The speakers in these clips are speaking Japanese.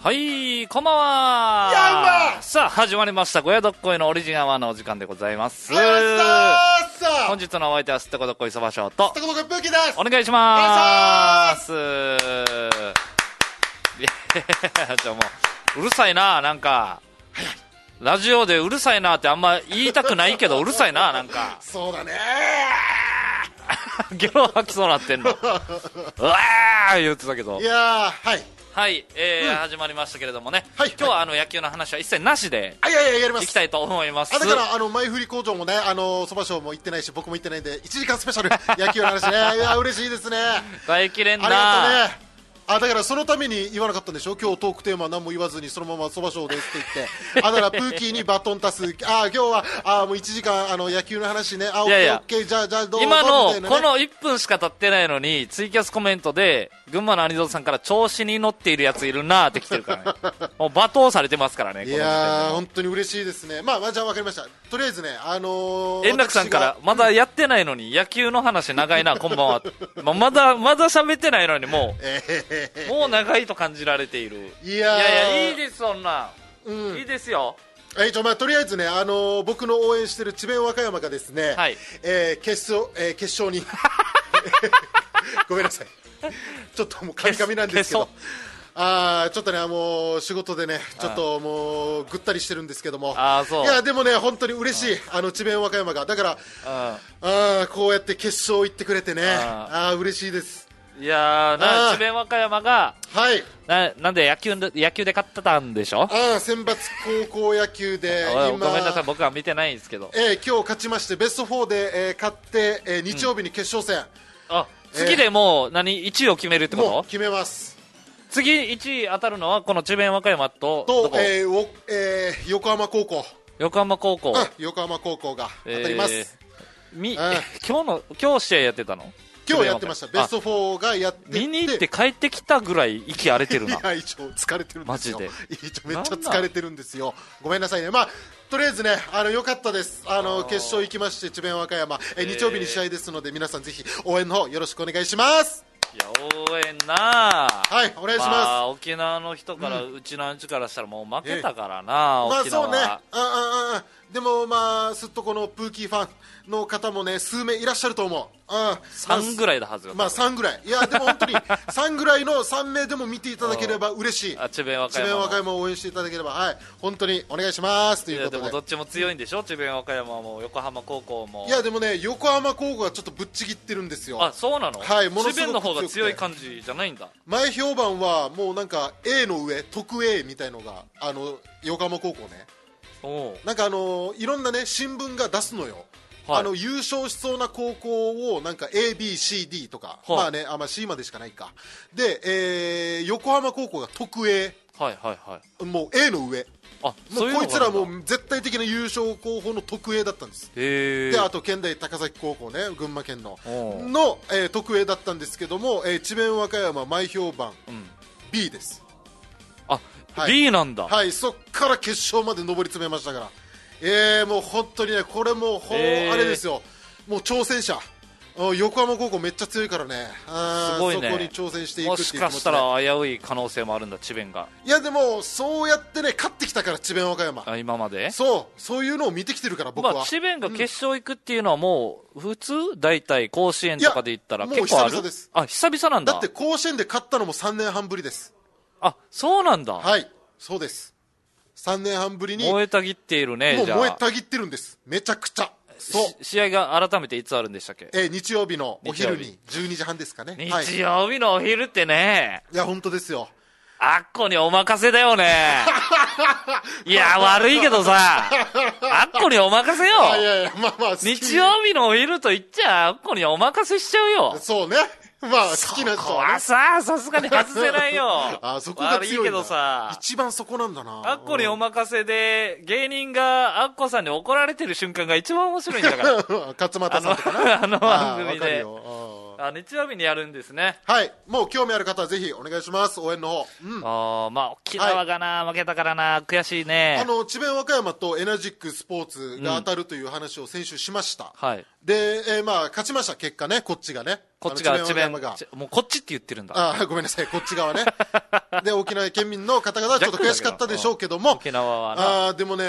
はい、こんばんは。 やんばさあ、始まりました。ごやどっこいのオリジンアワーのお時間でございます。本日のお相手はすってこどっこいそばしょうと、 すってこどっこいブーキーです。 お願いします。いや、ちょ、もう、うるさいな、なんか。ラジオでうるさいなってあんま言いたくないけど、うるさいな、なんか。 そうだねゲロ吐きそうなってんの。うわー言ってたけど。 いやー、はい。 はい、始まりましたけれどもね、 はい、 今日は野球の話は一切なしでやります。 いきたいと思います。 だから前振り工場もね、そばしょうも行ってないし、僕も行ってないんで、1時間スペシャル野球の話ね。いや嬉しいですね。 大きれんな。 ありがとうね。だからそのために言わなかったんでしょ。今日トークテーマは何も言わずにそのままそばしょうですって言ってだからプーキーにバトンタス今日はもう1時間野球の話ね。 いやいや、 オッケーじゃあどうぞ今の、 ね、 この1分しか経ってないのにツイキャスコメントで群馬のアニゾーさんから調子に乗っているやついるなーって来てるからね。もう罵倒されてますからね。 いやー本当に嬉しいですね。まあじゃあ分かりました。とりあえずね円楽さんからまだやってないのに野球の話長いなこんばんは。まだ喋ってないのにもう長いと感じられている。いやいいです、そんな、いいですよ。 とりあえずね、僕の応援している智弁和歌山がですね、はい、決勝にごめんなさい、ちょっともうカミカミなんですけど、ちょっとねもう仕事でねちょっともうぐったりしてるんですけども、いやでもね本当に嬉しい、智弁和歌山がだからこうやって決勝行ってくれてね、嬉しいです。いやー、智弁和歌山が、 はい、 なんで野球で勝ってたんでしょ。 選抜高校野球でごめんなさい、僕は見てないんですけど、 今日勝ちましてベスト4で、勝って、日曜日に決勝戦、 次でもう1位を決めるってこと。もう決めます。 次1位当たるのはこの智弁和歌山と横浜高校横浜高校が当たります。 今日試合やってたの。 今日やってました。ベスト4がやってて見に行って帰ってきたぐらい息荒れてるな。 いや一応疲れてるんですよ。 マジでめっちゃ疲れてるんですよ。ごめんなさいね。まあとりあえずね良かったです。決勝行きまして智弁和歌山、日曜日に試合ですので皆さんぜひ応援の方よろしくお願いします。 いや応援な。 はいお願いします。 沖縄の人から、うちのアンチからしたらもう負けたからな、沖縄は。 まあそうね。でもまあすっとこのプーキーファンの方もね数名いらっしゃると思う。 3ぐらいだはずが。 まあ3ぐらい。いやでも本当に3ぐらいの3名でも見ていただければ嬉しい。 智弁和歌山を応援していただければ、はい本当にお願いしますということで。 いやでもどっちも強いんでしょ。智弁和歌山も横浜高校も。 いやでもね横浜高校はちょっとぶっちぎってるんですよ。 あそうなの。 はい、 智弁の方が強い感じじゃないんだ。 前評判はもうなんか A の上特 A みたいのが横浜高校ね。なんかいろんなね新聞が出すのよ。優勝しそうな高校をなんか ABCD とか、まあねC までしかないかで、横浜高校が特 A、もう A の上、もうこいつらもう絶対的な優勝候補の特 A だったんです。であと県大高崎高校ね群馬県の特 A だったんですけども、智弁和歌山前評判、B です。 B なんだ。 はい、そっから決勝まで上り詰めましたから、もう本当にねこれもあれですよ、もう挑戦者横浜高校めっちゃ強いからね。 すごいね。 そこに挑戦していくっていう気持ちで、 もしかしたら危うい可能性もあるんだ智弁が。 いやでもそうやってね勝ってきたから智弁和歌山、 今までそういうのを見てきてるから僕は。 智弁が決勝行くっていうのはもう普通大体甲子園とかで言ったら結構ある。 もう久々です。 久々なんだ。 だって甲子園で勝ったのも3年半ぶりです。 そうなんだ。 はいそうです。3年半ぶりに燃えたぎっているね。 もう燃えたぎってるんです。めちゃくちゃ。 試合が改めていつあるんでしたっけ。 日曜日のお昼に12時半ですかね。 日曜日のお昼ってね、 いや本当ですよ。 あっこにお任せだよね。いや悪いけどさ、あっこにお任せよ。 いや日曜日のお昼と言っちゃあっこにお任せしちゃうよ。 そうね。まあ好きな人はね。そこはさすがに外せないよ。 そこが強いんだ。悪いけどさ、 一番そこなんだな。 あっこにお任せで芸人があっこさんに怒られてる瞬間が一番面白いんだから。 勝俣さんとかな。 番組で。 日曜日にやるんですね。 はい、もう興味ある方はぜひお願いします、応援の方。 まあ沖縄がな、負けたからな、悔しいね。 智弁和歌山とエナジックスポーツが当たるという話を先週しました。 はい。 で、勝ちました、結果ね、こっちがね。 こっちが智弁が。もうこっちって言ってるんだ。 ごめんなさい、こっち側ね。で、沖縄県民の方々はちょっと悔しかったでしょうけども。 沖縄はな。 でもね、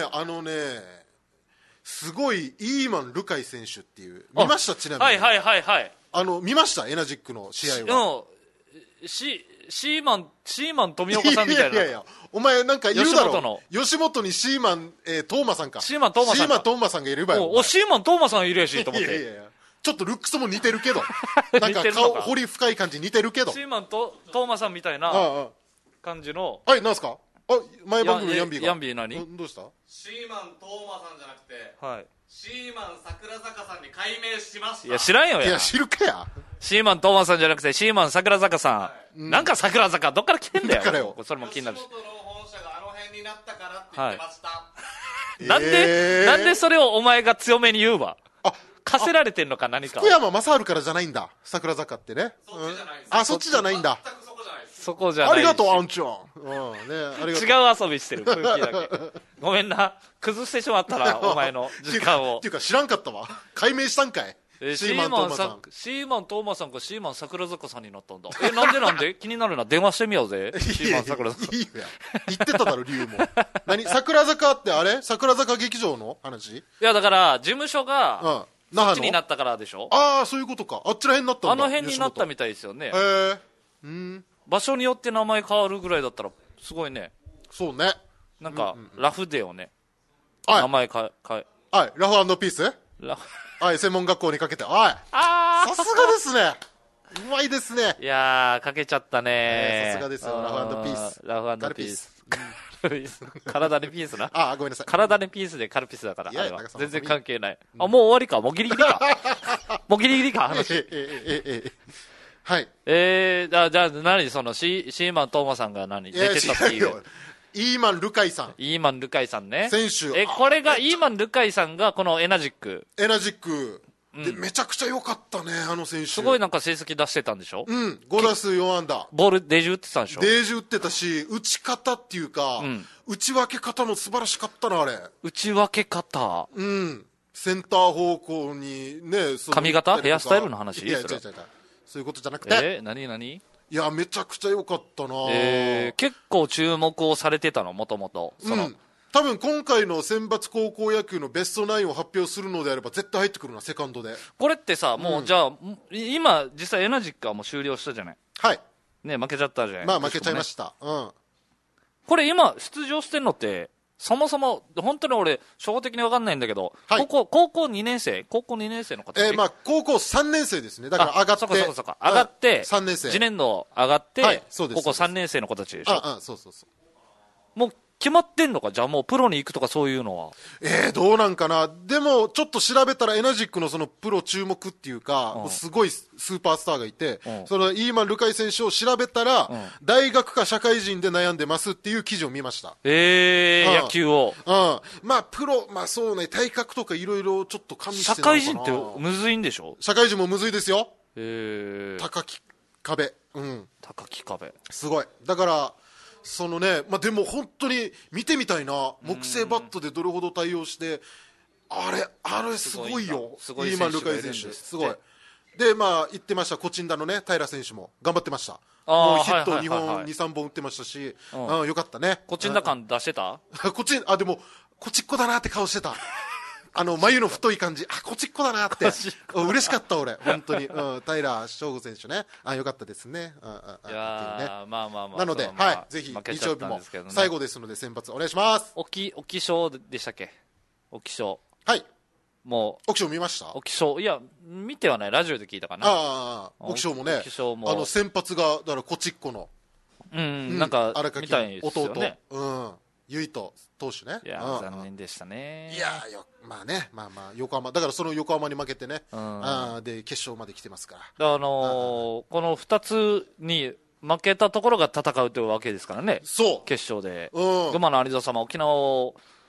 すごいイーマン・ルカイ選手っていう、見ました？ちなみに。 はい見ました？エナジックの試合は。 シーマン富岡さんみたいな。 いやお前なんかいるだろ。吉本にシーマン、トーマさんか。 シーマントーマさんがいるばよ。 シーマントーマさんいるやしと思って。 いやちょっとルックスも似てるけど。なんか顔彫り深い感じ似てるけど。 シーマントーマさんみたいな感じの。 はい、なんすか？前番組のヤンビーが。 ヤンビー何？ どうした？ シーマントーマさんじゃなくて、 はい。 シーマン桜坂さんに改名しました。 いや知らんよや。 いや知るかや。 シーマントーマさんじゃなくてシーマン桜坂さん。なんか桜坂どっから来てんだよ。 だからよ。 それも気になるし。 吉本の本社があの辺になったからって言ってました。 なんでそれをお前が強めに言うわ。課せられてんのか何か。 福山雅治からじゃないんだ。桜坂ってね。そっちじゃないんだ。 そこじゃない。 ありがとうアンちゃん。 違う遊びしてる空気だけ。ごめんな、崩してしまったらお前の時間を。 っていうか知らんかったわ。解明したんかい。 シーマントーマさんかシーマン桜坂さんになったんだ。なんで気になるな。電話してみようぜ。シーマン桜坂。 いいよや。言ってただろ理由も。桜坂ってあれ？桜坂劇場の話？ いやだから事務所がそっちになったからでしょ。 そういうことか。あっちらへんになったんだ。 あの辺になったみたいですよね。場所によって名前変わるぐらいだったらすごいね。 そうね。 なんかラフデをね、名前変え。 はい、ラフ&ピース？はい、専門学校にかけて。さすがですね。うまいですね。 いやー、かけちゃったね。 さすがですよ、ラフ&ピース。 ラフ&ピース。体にピースな。 ごめんなさい。 体にピースでカルピスだから、あれは。全然関係ない。もう終わりか。もうギリギリか。もうギリギリか、話。 はい。 じゃあ何そのシーマントーマさんが出てたっていう。 イーマン・ルカイさん。 イーマン・ルカイさんね。 選手。 これがイーマン・ルカイさんがこのエナジック。 でめちゃくちゃ良かったね、あの選手。 すごいなんか成績出してたんでしょ。 5打数4安打。 ボールデージ打ってたんでしょ。 デージ打ってたし、打ち方っていうか、打ち分け方も素晴らしかったな、あれ。 打ち分け方。 センター方向にね、 髪型ヘアスタイルの話？ いや、違う。そういうことじゃなくて。 何いや、めちゃくちゃ良かったな。 結構注目をされてたの、もともと。 多分今回の選抜高校野球のベストナインを発表するのであれば絶対入ってくるな、セカンドで。 これってさ、もうじゃあ今実際エナジックはもう終了したじゃない。 はいね、負けちゃったじゃない。 負けちゃいました。 これ今出場してんのってそもそも本当に俺初歩的に分かんないんだけど、高校2年生の方。 高校3年生ですね。だから上がって、 上がって 3年生、 次年度上がって、高校3年生の子たちでしょ。 そうもう決まってんのか。じゃあもうプロに行くとかそういうのは。 どうなんかな。でもちょっと調べたらエナジックのそのプロ注目っていうか、すごいスーパースターがいて、そのイーマン・ルカイ選手を調べたら、大学か社会人で悩んでますっていう記事を見ました。 野球を。 プロ、そうね、体格とかいろいろちょっと加味して社会人ってむずいんでしょ。 社会人もむずいですよ。高き壁。 高き壁。 すごい。だからそのね、でも本当に見てみたいな。木製バットでどれほど対応して、あれすごいよ。イーマン・ルカイ選手すごい。で言ってました、コチンダのね平選手も頑張ってました。もうヒット2本2、3本打ってましたし、よかったね。 コチンダ感出してた。 でもこっちっこだなって顔してた。眉の太い感じ、こっちっこだなって嬉しかった俺、本当に。平翔吾選手ね、よかったですね。 いやなので、ぜひ日曜日も最後ですので先発お願いします。 沖賞でしたっけ。沖賞。 はい。 もう沖賞見ました。 沖賞、いや見てはない、ラジオで聞いたかな。 沖賞もね、先発がだからこっちっこのなんかみたいですよね。 唯斗投手ね。 いや残念でしたね。 いや横浜だから、その横浜に負けてね、で決勝まで来てますから。 この2つに負けたところが戦うというわけですからね。 そう決勝で群馬の有沢様沖縄を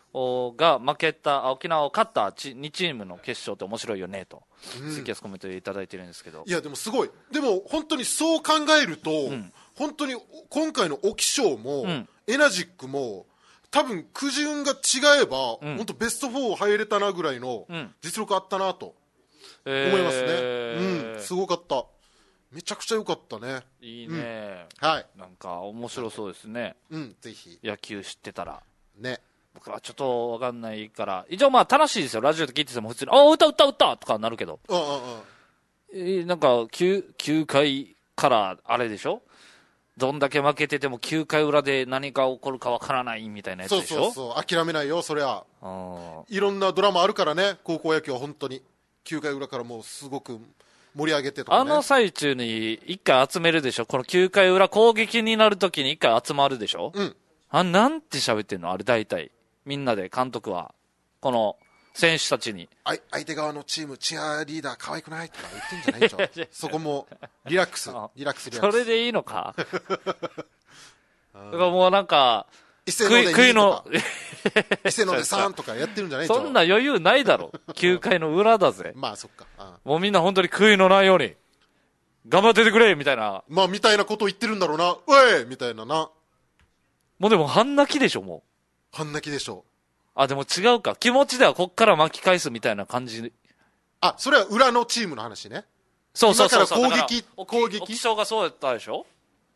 が負けた、沖縄を勝った2チームの決勝って面白いよねと、ツイキャスコメントでいただいてるんですけど、 いやでもすごい、でも本当にそう考えると、本当に今回の沖賞も、エナジックも多分くじ運が違えば、本当ベスト4入れたなぐらいの実力あったなと思いますね。すごかった、めちゃくちゃ良かったね。 いいね、 はい、 なんか面白そうですね。 ぜひ野球知ってたらね。 僕はちょっと分かんないから、一応まあ楽しいですよ、ラジオで聞いてても普通にあ歌とかなるけど、なんか 9回からあれでしょ、どんだけ負けてても9回裏で何が起こるか分からないみたいなやつでしょ。 そう諦めないよ、そりゃいろんなドラマあるからね、高校野球は本当に9回裏からもうすごく盛り上げてとか、ね、 あの最中に1回集めるでしょ、この9回裏攻撃になるときに1回集まるでしょ、なんて喋ってんのあれ、大体みんなで監督はこの選手たちに相手側のチームチアリーダー可愛くないとか言ってんじゃないでしょそこもリラックスそれでいいのかだからもうなんか伊勢野で2とか伊勢野で3とかやってるんじゃないでしょそんな余裕ないだろ9回の裏だぜまあそっか、 もうみんな本当に悔いのないように頑張っててくれみたいな、 まあみたいなことを言ってるんだろうな、おいみたいなな。 もうでも半泣きでしょ、もう半泣きでしょ。 でも違うか、気持ちではこっから巻き返すみたいな感じ。 それは裏のチームの話ね。 そう今から攻撃沖賞がそうやったでしょ。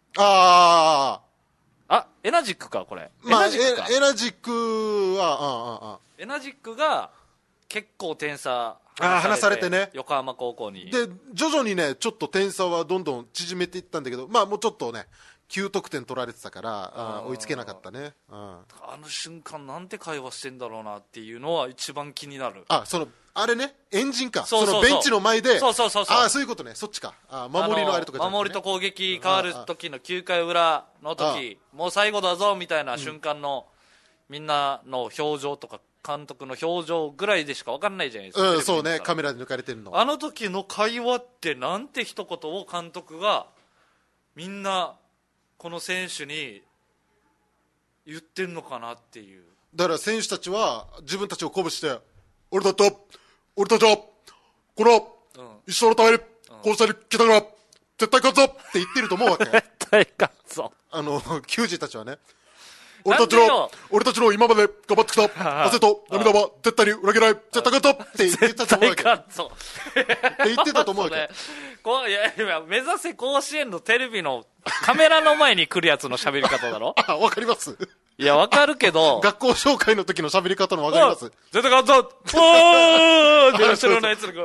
エナジックかこれ。 エナジックはエナジックが結構点差離されてね、 横浜高校にで徐々にねちょっと点差はどんどん縮めていったんだけど、まあもうちょっとね9得点取られてたから追いつけなかったね。 あの瞬間なんて会話してんだろうなっていうのは一番気になる。 あれね、エンジンか、 そのベンチの前で、 そういうことね、そっちか、守りのあれとかじゃなくてね、 守りと攻撃変わる時の9回裏の時、もう最後だぞみたいな瞬間の、みんなの表情とか監督の表情ぐらいでしか分かんないじゃないですか。 そうね、カメラで抜かれてるの。 あの時の会話ってなんて一言を監督がみんなこの選手に言ってんのかなっていう。 だから選手たちは自分たちを鼓舞して、俺たちはこの一生のためにこうしたに来たから絶対勝つぞって言ってると思うわけ。 絶対勝つぞ。 球児たちはね、俺たちの今まで頑張ってきた汗と涙は絶対に裏切らない、絶対勝つぞって言ってたと思うわけ。って言ってたと思うわけ。 いや目指せ甲子園のテレビのカメラの前に来るやつの喋り方だろ。 わかります。 いや、わかるけど。 学校紹介の時の喋り方のわかります。 絶対勝つぞおーって後ろのやつが、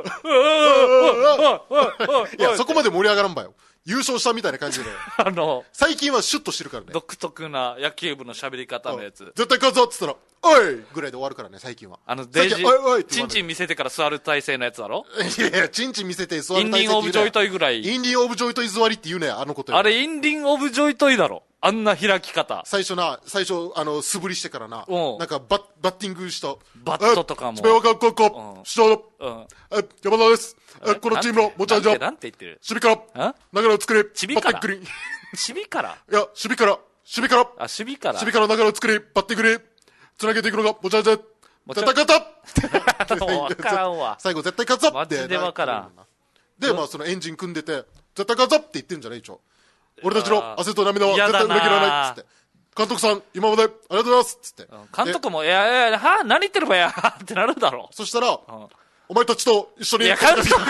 いや、そこまで盛り上がらんばよ。優勝したみたいな感じで。最近はシュッとしてるからね。 独特な野球部の喋り方のやつ。 絶対勝つぞっつったら、おいぐらいで終わるからね、最近は。 デイジチンチン見せてから座る体勢のやつだろ。 いやいや、チンチン見せて座る体勢って言うね。 インディンオブジョイトイぐらい。 インディンオブジョイトイ座りって言うね、あのことよ。 あれ、インディンオブジョイトイだろ。あんな開き方。 最初、素振りしてからな。なんか、バッティングした。 バットとかも。 智弁和歌高校、主将の、山田です。このチームの持ち味は、 なんて言ってる？ 守備から流れを作り、バッティングに。 守備からいや、守備から。守備から流れを作り、バッティングに、つなげていくのが持ち味で、絶対勝ったわからんわ。 最後絶対勝つぞって。 マジでわからん。 で、そのエンジン組んでて、絶対勝つぞって言ってるんじゃないでしょ。俺たちの汗と涙は絶対裏切らないっつって。監督さん、今までありがとうございますっつって。 監督も、何言ってるばやってなるだろ。 そしたら、お前たちと一緒に戦ってきた。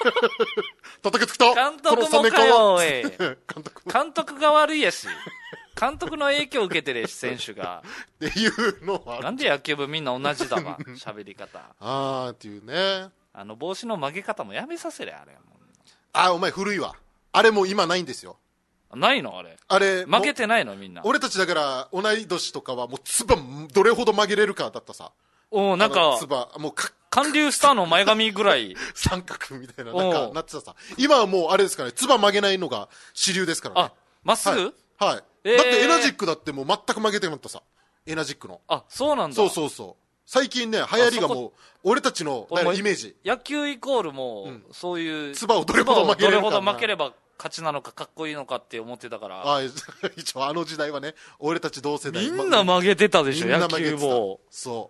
監督もかよ、監督が悪いやし。監督の影響を受けてるし、選手が。 っていうのは。 なんで野球部みんな同じだわ、喋り方。 っていうね。 帽子の曲げ方もやめさせれ、あれ。 お前古いわ。あれもう今ないんですよ。 ないのあれ曲げてないのみんな。 俺たちだから同い年とかはもうつばどれほど曲げれるかだったさ。 なんかつばもう韓流スターの前髪ぐらい三角みたいななんかなってたさ。今はもうあれですからね、つば曲げないのが主流ですからね。 まっすぐ？ はい。だってエナジックだってもう全く曲げてなかったさ。エナジックの。 そうなんだ。 そう。最近ね、流行りがもう俺たちのイメージ。 野球イコールもうそういうつばをどれほど曲げれるか。 どれほど曲げれば価値なのかかっこいいのかって思ってたから。 一応時代はね、俺たち同世代みんな曲げてたでしょ、野球帽。 そう。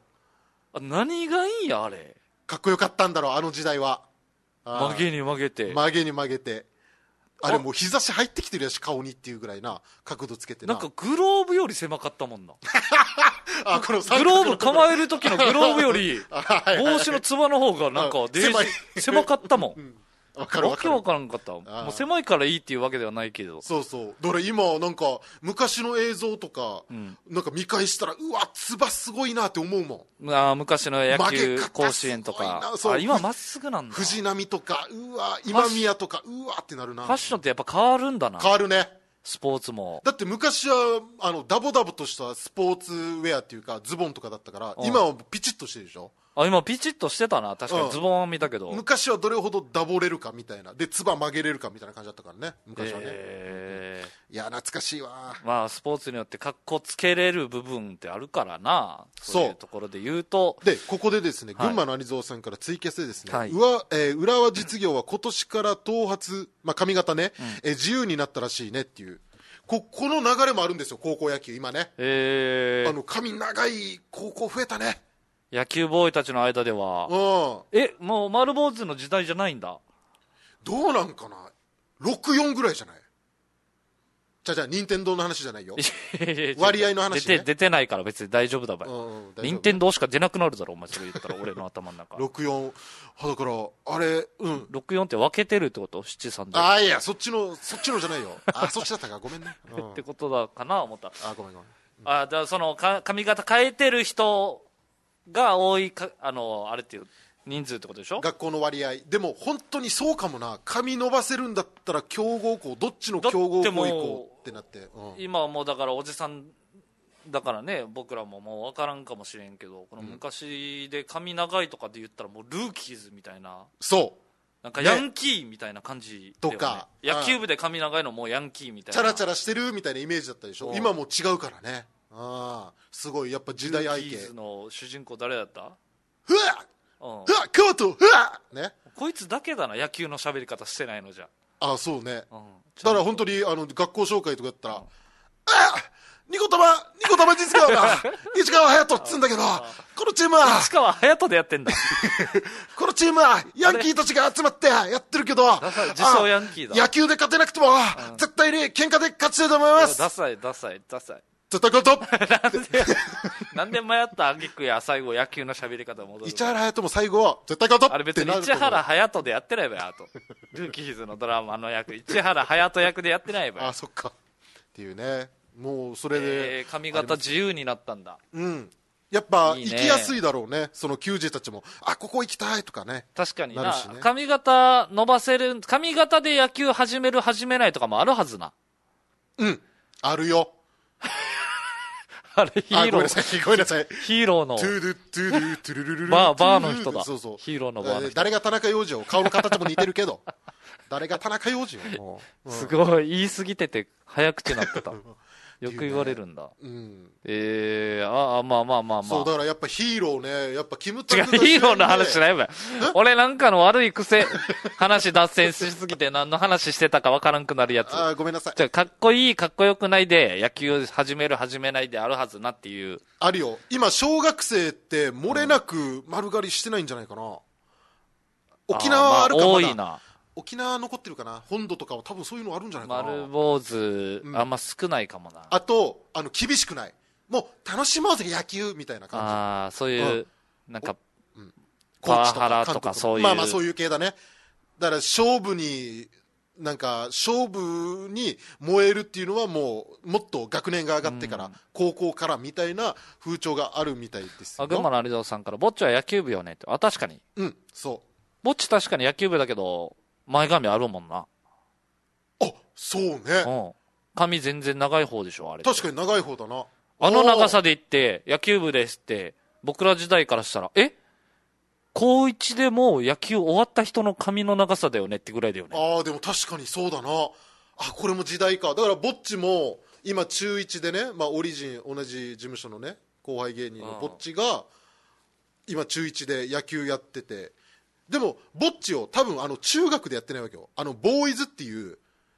何がいいんや、あれ。 かっこよかったんだろう、時代は。 曲げに曲げて。 あれもう日差し入ってきてるやし、顔にっていうぐらいな角度つけてな。 なんかグローブより狭かったもんな。 このグローブ構える時のグローブより帽子のつばの方がなんか狭かったもん。わけわからんかった。もう狭いからいいっていうわけではないけど。 そうそう。だから今なんか昔の映像とか、なんか見返したら、うわ、つばすごいなって思うもん。昔の野球甲子園とか。今まっすぐなんだ。 藤浪とか、うわ、今宮とか、うわってなるな。 ファッションってやっぱ変わるんだな。 変わるね。 スポーツも。 だって昔はダボダボとしたスポーツウェアっていうかズボンとかだったから、今はピチッとしてるでしょ。 今ピチッとしてたな。確かにズボンは見たけど、 昔はどれほどダボれるかみたいなで、つば曲げれるかみたいな感じだったからね、昔はね。いや懐かしいわ。 まあスポーツによって格好つけれる部分ってあるからな。そういうところで言うと、 でここでですね、群馬の兄蔵さんからツイキャスでですね、浦和実業は今年から頭髪、髪型ね、自由になったらしいねっていう、この流れもあるんですよ、高校野球今ね。髪長い高校増えたね、 野球ボーイたちの間では。もう丸坊主の時代じゃないんだ。 どうなんかな、64ぐらいじゃない。じゃあ任天堂の話じゃないよ割合の話、ね、 出てないから別に大丈夫だばい。任天堂しか出なくなるだろお前、それ言ったら俺の頭の中 64だからあれ、 64って分けてるってこと、七三で。 いやそっちのじゃないよそっちだったか、ごめんねってことだかな思った。 ごめん、 だからその髪型変えてる人が多いか、あれっていう人数ってことでしょ、 学校の割合でも本当にそうかもな。髪伸ばせるんだったら強豪校、どっちの強豪校行こうってなって、 今はもうだからおじさんだからね、僕らももう分からんかもしれんけど、この昔で髪長いとかで言ったらもうルーキーズみたいな、 そうなんかヤンキーみたいな感じ、 とか野球部で髪長いのもうヤンキーみたいな、 チャラチャラしてるみたいなイメージだったでしょ。今もう違うからね。すごいやっぱ時代背景。 ルーキーズの主人公誰だった？ ふわっコートふわっね、 こいつだけだな野球の喋り方してないのじゃ。 そうね、だから本当に学校紹介とかやったら、ニコタマ実川が市川隼人っつうんだけど、このチームは市川隼人でやってんだこのチームはヤンキーたちが集まってやってるけど、 自称ヤンキーだ。 野球で勝てなくても絶対に喧嘩で勝ちたいと思います。 ダサい絶対勝となんで迷った挙句や最後野球の喋り方戻る。 市原隼人も最後は絶対勝とあれ別に市原隼人でやってないばよ、ルーキーズのドラマの役市原隼人役でやってないばよ。 そっかっていうね。もうそれで、 髪型自由になったんだ。 やっぱ行きやすいだろうね、その球児たちも。ここ行きたいとかね。 確かにな、髪型伸ばせる、髪型で野球始める始めないとかもあるはずな。 あるよあれヒーロー、ごめんなさいヒーローのバーの人だ。 そうそう、 ヒーローのバーの人。 誰が田中洋次を、顔の形も似てるけど誰が田中洋次を、 すごい言い過ぎてて早口になってたよく言われるんだ。まあそうだからやっぱヒーローね、やっぱキムタクが違う、ヒーローの話しないわよ俺なんかの悪い癖話脱線しすぎて何の話してたか分からんくなるやつ。 ごめんなさい。 じゃあかっこいいかっこよくないで野球始める始めないであるはずなっていう。 あるよ。今小学生って漏れなく丸刈りしてないんじゃないかな。沖縄はあるかも。 多いな。 沖縄残ってるかな、本土とかは多分そういうのあるんじゃないかな。 丸坊主、あんま少ないかもな。 あと厳しくない、もう楽しもうぜ野球みたいな感じ。 そういう、なんかパワハラとかそういう、 そういう系だね。だから勝負に燃えるっていうのはもっと学年が上がってから、高校からみたいな風潮があるみたいですよ。 群馬の有蔵さんから、ぼっちは野球部よねって。確かに。 そう。 ぼっち確かに野球部だけど前髪あるもんな。 そうね。 髪全然長い方でしょ、あれ。 確かに長い方だな。 長さで言って野球部ですって僕ら時代からしたら、高1でもう野球終わった人の髪の長さだよねってぐらいだよね。 でも確かにそうだな。これも時代か。だからぼっちも今中1でね、オリジン同じ事務所のね後輩芸人のぼっちが今中1で野球やってて、でもぼっちを多分中学でやってないわけよ。ボーイズっていう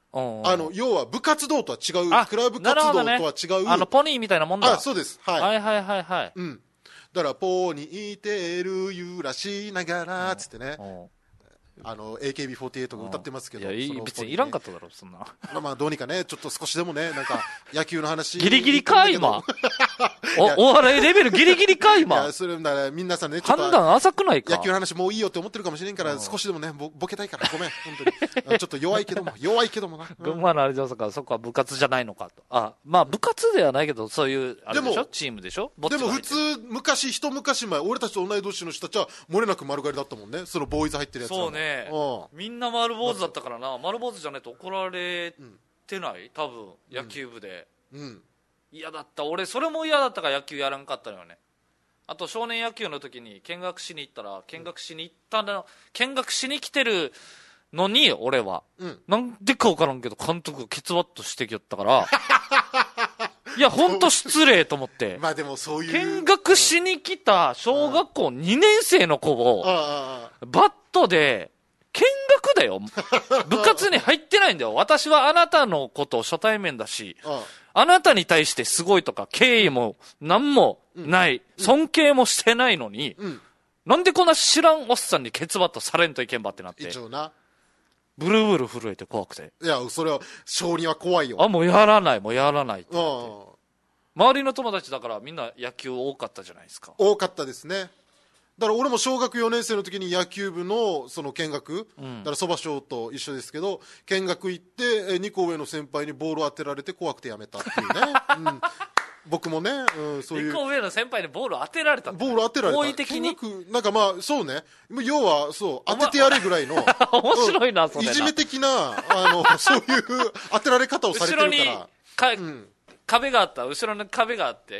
要は部活動とは違う、クラブ活動とは違う、 ポニーみたいなもんだ。 そうです。 はいはいはいはいはい。 だからポニーテール揺らしながらつってね、AKB48 が歌ってますけど、 別にいらんかっただろそんな。 まあどうにかね、ちょっと少しでもね、なんか野球の話ギリギリか今お笑いレベルギリギリか今。 いや、それなら皆さんね、 判断浅くないか。 野球の話もういいよって思ってるかもしれんから、少しでもね、ボケたいからごめん、本当にちょっと弱いけどもな。 群馬のあれじゃか、そこは部活じゃないのかと。まあ部活ではないけど、そういうあれでしょ、チームでしょ。 でも普通一昔前、俺たちと同い年の人たちは漏れなく丸刈りだったもんね、そのボーイズ入ってるやつは。 そうね、みんな丸坊主だったからな。丸坊主じゃないと怒られてない、多分野球部で。嫌だった。俺それも嫌だったから野球やらんかったのよね。あと少年野球の時に見学しに行ったら、見学しに来てるのに俺は、なんでか分からんけど監督がケツバットしてきよったからいや本当失礼と思って。 まあでもそういう見学しに来た小学校2年生の子をバットで見学だよ。部活に入ってないんだよ。私はあなたのことを初対面だし、あなたに対してすごいとか敬意も何もない、尊敬もしてないのに、なんでこんな知らんおっさんにケツバットされんといけんばってなって、 一応な、 ブルブル震えて怖くて。 いや、それは小児は怖いよ。 もうやらないって言って、周りの友達だからみんな野球多かったじゃないですか。 多かったですね。だから俺も小学4年生の時に野球部のその見学、だからそば賞と一緒ですけど、見学行って2個上の先輩にボール当てられて怖くてやめたっていうね、僕もね、そういう 2個上の先輩にボール当てられた。好意的になんかまあそうね、要はそう当ててやれぐらいの面白いな、それな。 いじめ的なそういう当てられ方をされてるから。 後ろに壁があった。後ろに壁があって、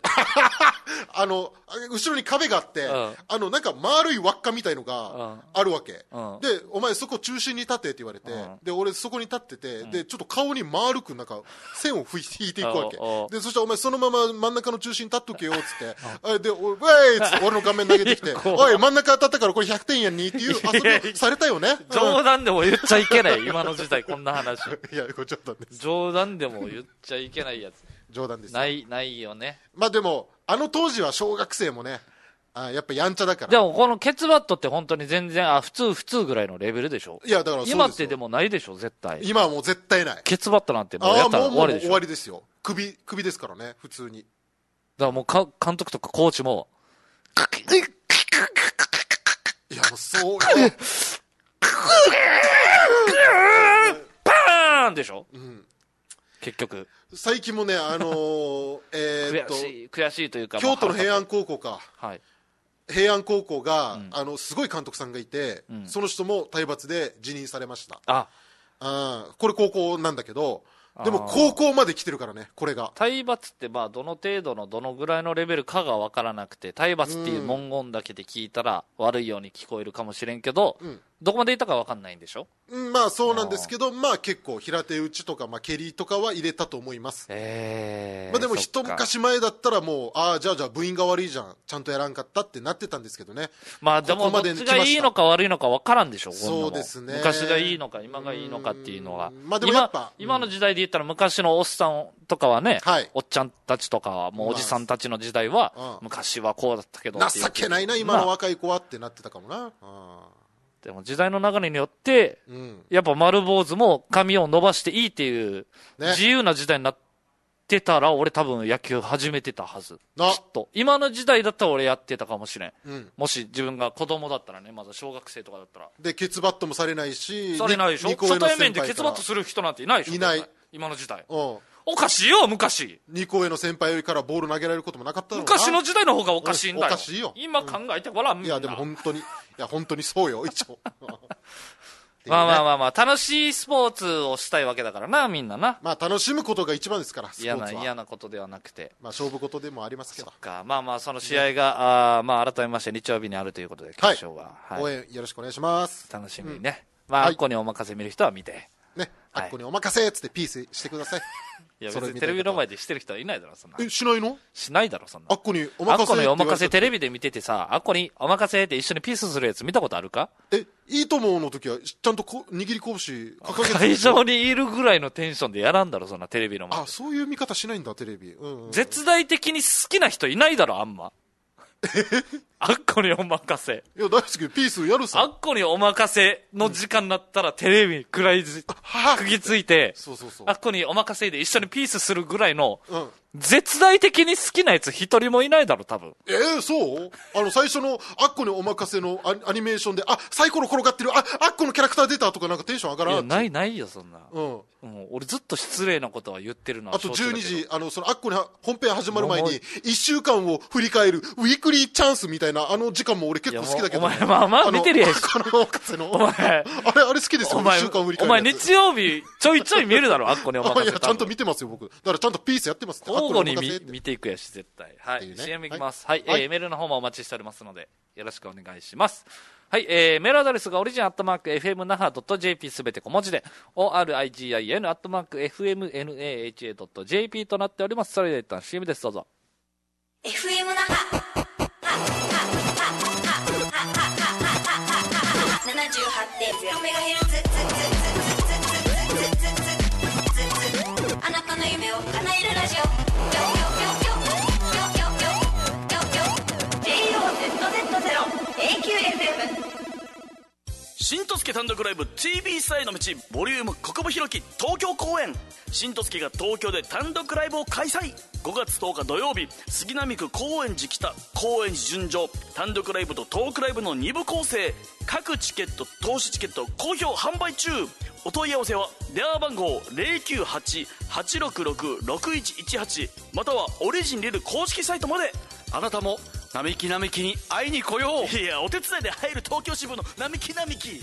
後ろに壁があって、なんか丸い輪っかみたいのがあるわけ、でお前そこ中心に立てって言われて、で俺そこに立ってて、でちょっと顔に丸くなんか線を引いていくわけで、そしたらお前そのまま真ん中の中心に立っとけよっつってで、ウェイっつって俺の顔面投げてきておい真ん中当たったからこれ100点やんにっていう遊びをされたよね。 冗談でも言っちゃいけない今の時代こんな話。 いやこれ冗談です。 冗談でも言っちゃいけないやつ。 冗談です。 ないよね。 まあでも当時は小学生もね、やっぱやんちゃだから。 でもこのケツバットって本当に全然普通ぐらいのレベルでしょ。 いやだからそうですよ。 今ってでもないでしょ絶対。 今はもう絶対ない。 ケツバットなんてもうやったら終わりでしょ。 もう終わりですよ。首ですからね普通に。 だからもう監督とかコーチもいやもうそうパーンでしょ。結局最近もね悔しいというか、 京都の平安高校か、平安高校が、すごい監督さんがいて、その人も体罰で辞任されました。これ高校なんだけど、でも高校まで来てるからね、これが。 体罰ってまあどの程度のどのぐらいのレベルかが分からなくて、体罰っていう文言だけで聞いたら悪いように聞こえるかもしれんけど、どこまでいったか分かんないんでしょ。 まあそうなんですけど、まあ結構平手打ちとか、蹴りとかは入れたと思います。まあでも一昔前だったらもうじゃあ部員が悪いじゃん、ちゃんとやらんかったってなってたんですけどね。 まあでもどっちがいいのか悪いのか分からんでしょ。 そうですね。 昔がいいのか今がいいのかっていうのは。 まあでもやっぱ今の時代で言ったら昔のおっさんとかはね、おっちゃんたちとかはもうおじさんたちの時代は、昔はこうだったけど情けないな今の若い子はってなってたかもな。 でも時代の流れによって、やっぱ丸坊主も髪を伸ばしていいっていう自由な時代になってたら、俺多分野球始めてたはず。きっと今の時代だったら俺やってたかもしれん、もし自分が子供だったらね、まだ小学生とかだったら。 でケツバットもされないし、 されないでしょ。初対面でケツバットする人なんていないでしょ。 いない。 今の時代おかしいよ。昔 2個上の先輩からボール投げられることもなかったの。 昔の時代の方がおかしいんだよ。 おかしいよ今考えてごらん。 いやでも本当にそうよ一応まあ楽しいスポーツをしたいわけだからな、みんなな。 まあ楽しむことが一番ですから、スポーツは嫌なことではなくて、 まあ勝負事でもありますけど。 まあその試合が、改めまして日曜日にあるということで、決勝が、 応援よろしくお願いします。 楽しみにね、あっこにお任せ見る人は見てね、あっこにお任せっつってピースしてくださいいや別にテレビの前でしてる人はいないだろそんな。 しないの？ しないだろそんな。 あっこにお任せ。 あっこにお任せテレビで見ててさ、あっこにお任せって一緒にピースするやつ見たことあるか？ いいともの時はちゃんと握り拳掲げて会場にいるぐらいのテンションでやらんだろそんなテレビの前で。 あ、そういう見方しないんだテレビ。 絶大的に好きな人いないだろあんま。あっこにお任せ。 いや大好き。ピースやるさ。 あっこにお任せの時間になったらテレビくらい釘ついて、あっこにお任せで一緒にピースするぐらいの、絶大的に好きなやつ一人もいないだろ多分。 そう最初のあっこにお任せのアニメーションで、サイコロ転がってる、あっこのキャラクター出たとかなんかテンション上がらん。 ないよそんな。俺ずっと失礼なことは言ってるのは。 あと12時、そのあっこに本編始まる前に1週間を振り返るウィークリーチャンスみたいな時間も俺結構好きだけど、 お前まあ見てるやん。あっこのお任せの。お前あれ好きですよ。1週間振り返る。 お前日曜日ちょいちょい見えるだろあっこにお任せ。 いやちゃんと見てますよ僕。だからちゃんとピースやってます。 交互に見ていくやし絶対。はい、CM いきます。はい、メールの方もお待ちしておりますのでよろしくお願いします。はい、メールアドレスがオリジン@fmnaha.jp すべて小文字で origin@fmnaha.jp となっております。それでは一旦 CM です。どうぞ。 FM 那覇 78.0MHz あなたの夢を叶えるラジオ新とすけ単独ライブ TV サイの道ボリューム国分弘樹東京公演。新とすけが東京で単独ライブを開催。5月10日土曜日、杉並区高円寺北高円寺純情単独ライブとトークライブの2部構成。各チケット投資チケット好評販売中。お問い合わせは電話番号 098-866-6118 またはオリジンリル公式サイトまで。 あなたも並木並木に会いに来よう。 いやお手伝いで入る東京支部の並木並木。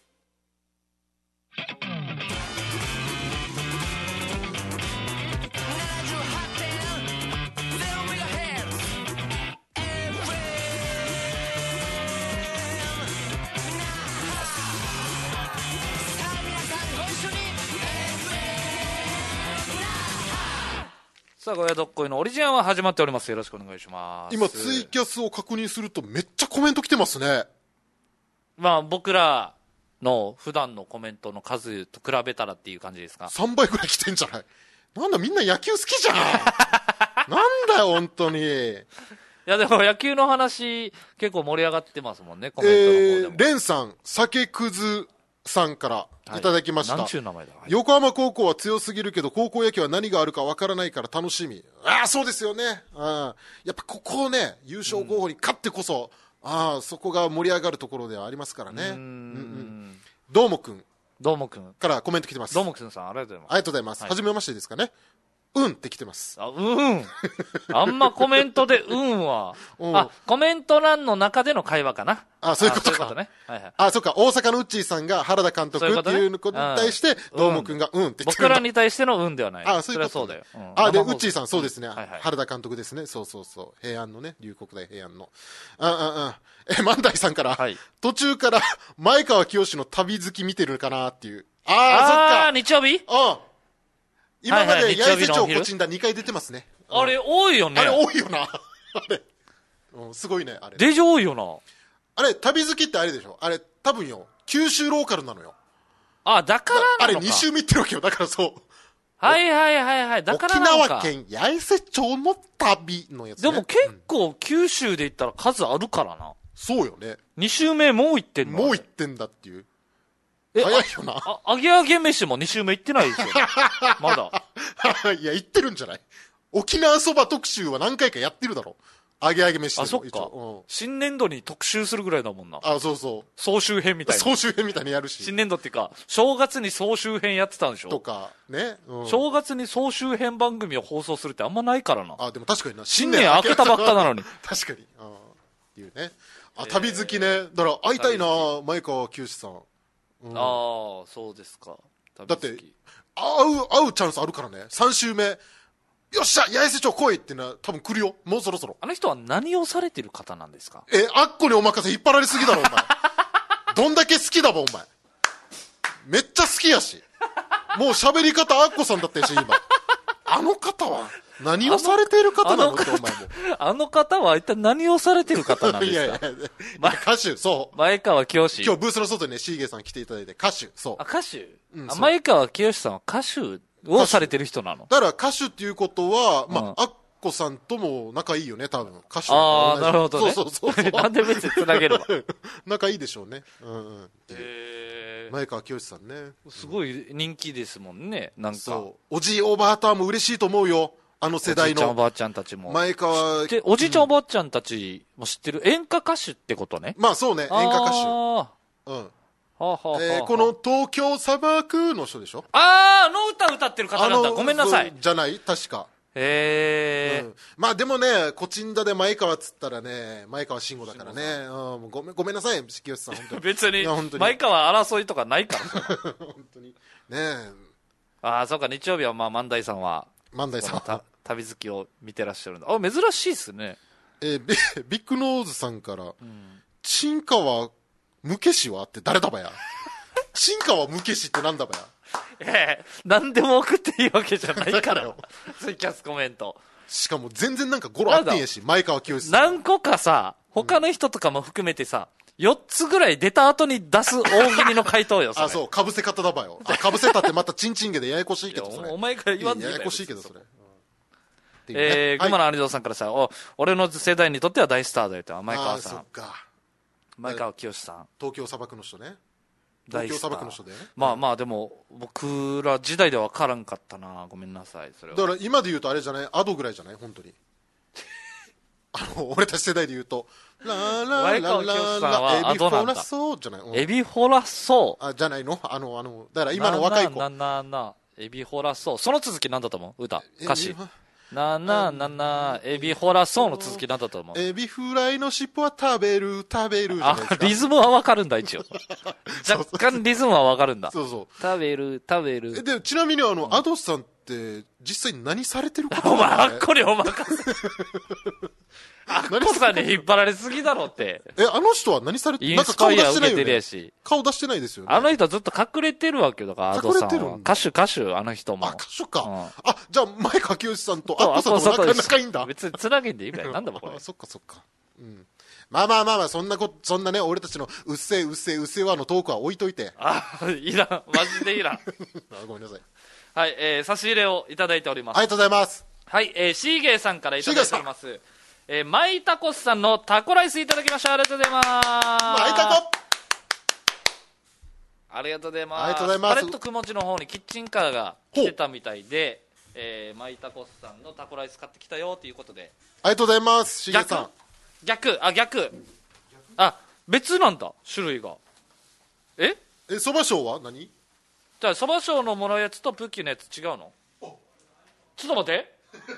さあゴヤどっこいのオリジンは始まっております。よろしくお願いします。 今ツイキャスを確認するとめっちゃコメント来てますね。 まあ僕らの普段のコメントの数と比べたらっていう感じですか。 3倍ぐらい来てんじゃない。なんだみんな野球好きじゃん。なんだよ本当に。いやでも野球の話結構盛り上がってますもんね。コメントの方でも。 レンさん酒くずさんからいただきました。 なんちゅう名前だ。 横浜高校は強すぎるけど高校野球は何があるかわからないから楽しみ。そうですよね。やっぱここをね優勝候補に勝ってこそ、そこが盛り上がるところではありますからね。どうもくんからコメント来てます。 どうもくんさんありがとうございます。 ありがとうございます。はじめましてですかね。って来てます。 あんまコメントではコメント欄の中での会話かな。 そういうことか。 ね。 そうか。大阪のウッチーさんが原田監督っていうことに対して、どうもくんがって言ってる。 僕らに対してのではない。 そういうこと。 それはそうだよ。 で、ウッチーさんそうですね。原田監督ですね。そう。平安のね、龍谷大平安の。万代さんから、途中から前川清の旅好き見てるかなっていう。そっか。 日曜日？ 今まで八重瀬町コチンダ2回出てますね。 あれ多いよね。 あれ多いよな。あれ。すごいね、あれ。 デジ多いよな。 あれ、旅好きってあれでしょ。あれ、多分よ、九州ローカルなのよ。 だからなのか。 あれ2周見ってるわけよ。だからそう。 はい。だからなのか。 沖縄県八重瀬町の旅のやつね。 でも結構九州で言ったら数あるからな。 そうよね。 2周目もう行ってんの？ もう行ってんだっていう。早いよな。 揚げ揚げ飯も2周目行ってないですよ。まだ。 いや、行ってるんじゃない？沖縄そば特集は何回かやってるだろ。揚げ揚げ飯でも。 そっか。新年度に特集するぐらいだもんな。 そう。 総集編みたいな。 総集編みたいにやるし。 新年度っていうか、正月に総集編やってたんでしょ？ とか、ね。 正月に総集編番組を放送するってあんまないからな。 でも確かにな。 新年明けたばっかなのに。 確かに。っていうね。旅好きね。だから会いたいな、前川清さん。 そうですか。 だって会うチャンスあるからね。3週目よっしゃ八重瀬町来いってのは多分来るよ。もうそろそろ。 あの人は何をされてる方なんですか？ あっこにお任せ引っ張られすぎだろお前。どんだけ好きだばお前。めっちゃ好きやし。もう喋り方あっこさんだったし今。 あの方は何をされている方なのって、お前も。 あの方は一体何をされてる方なんですか？いやいや、 歌手、そう。 前川清。 今日ブースの外にね、シーゲーさん来ていただいて、歌手、そう。 歌手、前川清さんは歌手をされてる人なの？ だから歌手っていうことは、アッコさんとも仲いいよね、多分。歌手。 ああ、なるほどね。 そう。 なんで別に繋げれば。 仲いいでしょうね。前川清さんね。 すごい人気ですもんね、なんか。そう。 おじいおばあたも嬉しいと思うよ。あの世代の。 おじいちゃんおばあちゃんたちも。 前川。 おじいちゃんおばあちゃんたちも知ってる演歌歌手ってことね。 まあそうね、演歌歌手。この東京砂漠の人でしょ？ あの歌歌ってる方なんだ。ごめんなさい。 じゃない確か。まあでもね、コチンダで前川っつったらね、前川慎吾だからね。ごめんなさい、清さん。本当に別に前川争いとかないから。 本当に。ねそうか、日曜日は万代さんは。 万代さん。 旅好きを見てらっしゃるんだ。珍しいっすね。 ビッグノーズさんから、陳川無消しはって誰だばや。陳川無消しってなんだばや。 何でも送っていいわけじゃないからよ。ツイキャスコメント。 しかも全然なんか語呂合ってんやし、前川清さん。 何個かさ、他の人とかも含めてさ、4つぐらい出た後に出す大喜利の回答よ。 そう、かぶせ方だばよ。かぶせたってまたチンチンゲでややこしいけど、それ。 お前から言わんでいいややこしいけど、それ。 群馬の有蔵さんからさ、俺の世代にとっては大スターだよって、前川さん。 そっか。 前川清さん。 東京砂漠の人ね。東京砂漠の人でね。 まあでも、僕ら時代では分からんかったな。ごめんなさい、それは。 だから今で言うとあれじゃない？アドぐらいじゃない？本当に。俺たち世代で言うと、 前川清さんはアドなんだ。 エビフォラソーじゃない？ エビフォラソー。 じゃないの？だから今の若い子。 エビフォラソー。その続きなんだと思う？歌。歌詞。エビフォラソーの続きなんだと思う？ エビフライの尻尾は食べる。 リズムはわかるんだ、一応。若干リズムはわかるんだ。 そう。 食べる。 で、ちなみにアドさんって実際何されてる方お前、あっこにお任せ。あっこさんに引っ張られすぎだろって。 あの人は何されてる？ インスパイア受けてるやし。 顔出してないですよね。 あの人はずっと隠れてるわけだから、アドさんは。歌手、あの人も。 歌手か。じゃあ、前川清さんとアッコさんと仲いいんだ。 別に繋げんでいいぐらい。なんだもん、これ。 そっか。まあ、そんなね、俺たちのうっせえわのトークは置いといて。 いらん。マジでいらん。 ごめんなさい。 はい、差し入れをいただいております。 ありがとうございます。 はい、シーゲーさんからいただいております。マイタコスさんのタコライスいただきました。ありがとうございます。 マイタコありがとうございます。 ありがとうございます。 パレットくもちの方にキッチンカーが来てたみたいで、マイタコスさんのタコライス買ってきたよということで。 ありがとうございます。しげさん。 逆。別なんだ、種類が。 そば賞は何？ じゃあ、そば賞のものやつとプッキーのやつ違うの？ちょっと待って。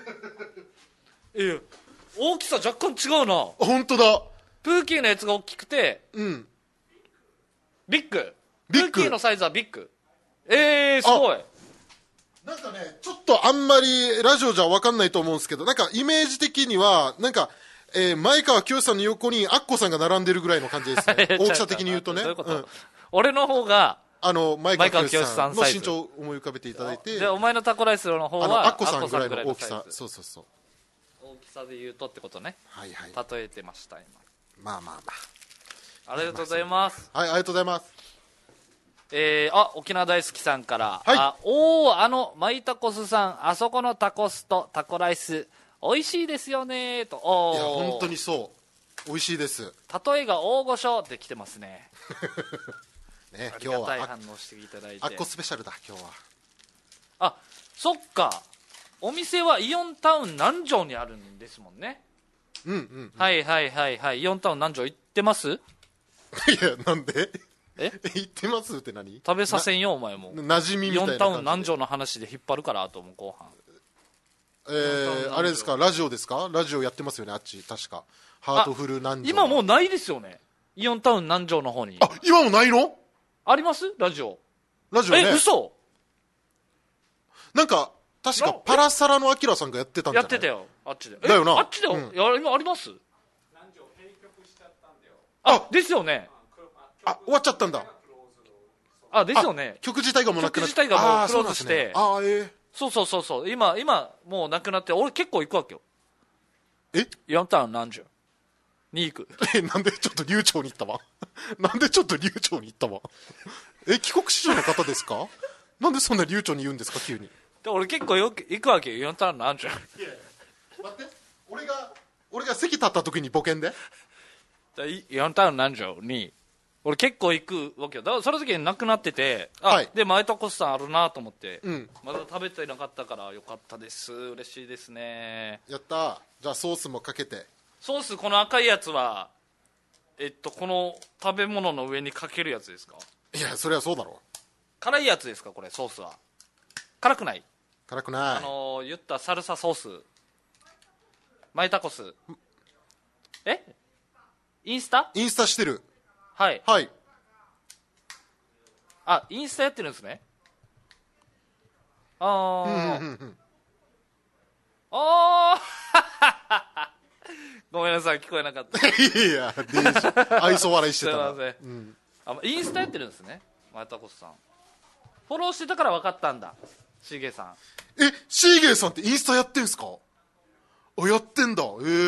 大きさ若干違うな。 本当だ。 プーキーのやつが大きくて、ビッグ。プーキーのサイズはビッグ。すごい。 なんかね、ちょっとあんまりラジオじゃ分かんないと思うんですけど、なんかイメージ的にはなんか、前川清さんの横にアッコさんが並んでるぐらいの感じですね。大きさ的に言うとね。 俺の方が前川清さんの身長を思い浮かべていただいて、 でお前のタコライスの方はアッコさんぐらいの大きさ。そう。 大きさで言うとってことね。 はい。 例えてました今。 まあ。 ありがとうございます。 はい、ありがとうございます。 沖縄大好きさんから、マイタコスさん、あそこのタコスとタコライス美味しいですよねと。 いや本当にそう美味しいです。 例えが大御所って来てますね。 ね、今日はありがたい反応していただいて。 アッコスペシャルだ今日は。そっか。お店はイオンタウン南城にあるんですもんね。はい。イオンタウン南城行ってます？ いや、なんで？行ってますって何？ 食べさせんよお前も。 馴染みみたいな感じで。 イオンタウン南城の話で引っ張るからあとも後半。 あれですか、ラジオですか？ラジオやってますよね、あっち確か。ハートフル南城。 今もうないですよね。イオンタウン南城の方に。 今もないの？ あります？ラジオね。嘘？ なんか確かパラサラのアキラさんがやってたんじゃない？ やってたよ、あっちで。 だよな。 あっちで、今あります？南城閉局しちゃったんだよ。ですよね。 終わっちゃったんだ。 ですよね。 曲自体がもうなくなって。 曲自体がもうクローズして。 そう今もうなくなって、俺結構行くわけよ。4ターン何十に行く。 なんでちょっと流暢に行ったわなんでちょっと流暢に行ったわ帰国子女の方ですかなんでそんな流暢に言うんですか急に。 で俺結構よく行くわけよ、4ターン何十。 いや待って、俺が席立った時にボケんで 4ターン何十に俺結構行くわけよ。だからその時になくなってて、で前田コスさんあるなと思って、まだ食べてなかったからよかったです。嬉しいですね。 やった。じゃあソースもかけて。 ソース、この赤いやつはこの食べ物の上にかけるやつですか？ いや、それはそうだろう。 辛いやつですかこれ？ソースは辛くない？ 辛くない。 言ったサルサソース、マイタコス。インスタしてる。 はい。 はい。 あ、インスタやってるんですね。ああごめんなさい、聞こえなかった。 いや、愛想笑いしてたな。 すいません。インスタやってるんですね、マイタコスさん。フォローしてたから分かったんだ、シーゲーさん。 シーゲーさんってインスタやってんすか？やってんだ。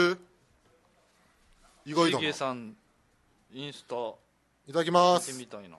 意外だな。 シーゲーさんインスタいただきます。 見てみたいな。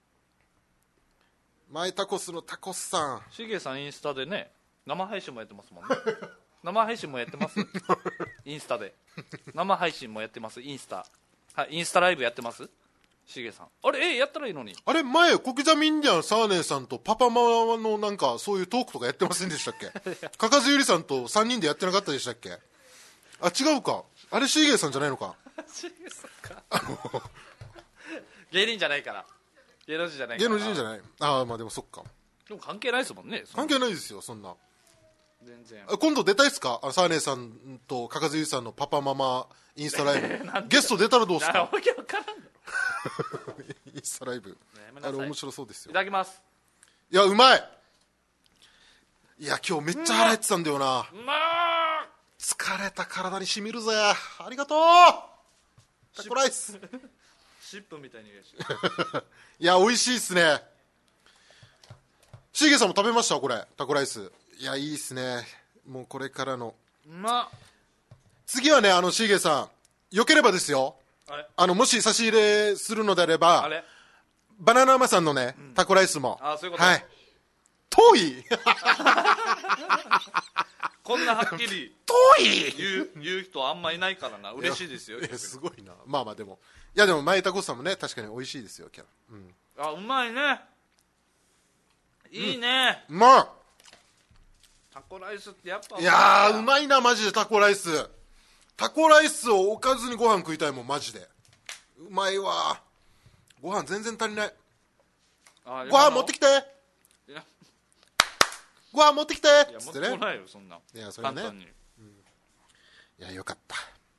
マイタコスのタコスさん。 シゲさんインスタでね、生配信もやってますもんね。生配信もやってますインスタで生配信もやってます。インスタ、はい、インスタライブやってますシゲさん。あれやったらいいのに。あれ前コキザミンディアンサーネーさんとパパママのなんかそういうトークとかやってませんでしたっけかかずゆりさんと3人でやってなかったでしたっけ？違うか、あれシゲさんじゃないのか。 シゲさんか芸人じゃないから、芸能人じゃないから。 芸能人じゃない。まあでもそっか。 でも関係ないですもんね。 関係ないですよそんな。 全然。 今度出たいっすか？サーネーさんとかかずゆりさんのパパママインスタライブゲスト出たらどうっすか？ わけわからんインスタライブ、あれ面白そうですよ。 いただきます。 いや、うまい。いや、今日めっちゃ腹減ってたんだよな。疲れた体にしみるぜ。ありがとうタコライスシップみたいに言うしいや、美味しいっすね。シゲさんも食べました？これタコライス。いや、いいっすね。もうこれからの次はね、シゲさんよければですよ、もし差し入れするのであれば、バナナマさんのね、タコライスも。 そういうこと。 はい。遠いこんなはっきり遠い言う人あんまいないからな。嬉しいですよ。 すごいな。まあまあでも、いやでも前タコさんもね、確かに美味しいですよキャラ。 うまいね。いいね。 うまい。 タコライスってやっぱいやー、うまいなマジで。タコライスをおかずにご飯食いたいもんマジで。うまいわ。ご飯全然足りない。ご飯持ってきて、ご飯持ってきてっつってね。 いや持ってこないよそんな。 いやそれね、 簡単に。 いやよかった。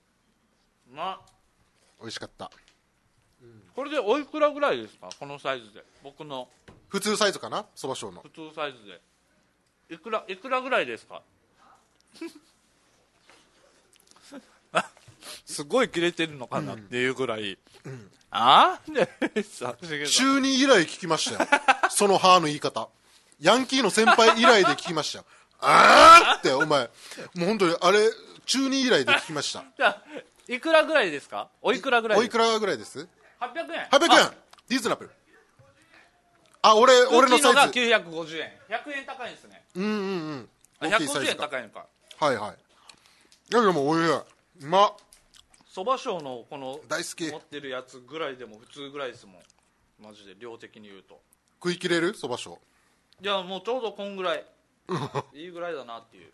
美味しかった。 これでおいくらぐらいですか？このサイズで。僕の普通サイズかな、そばしょうの普通サイズでいくらぐらいですか？すごい切れてるのかなっていうぐらい。 中2以来聞きましたよその歯の言い方。ヤンキーの先輩以来で聞きましたよってお前、もう本当にあれ中2以来で聞きました。 じゃあいくらぐらいですか？おいくらぐらいですか？ おいくらぐらいです？ 800円。 800円。リーズナブル。俺のサイズが950円。100円高いんですね。150円高いのか。 はいはい。いやでもおいしい。 そば醤のこの大好き持ってるやつぐらいでも普通ぐらいですもんマジで。量的に言うと食い切れるそば醤。 いやもうちょうどこんぐらいいいぐらいだなっていう。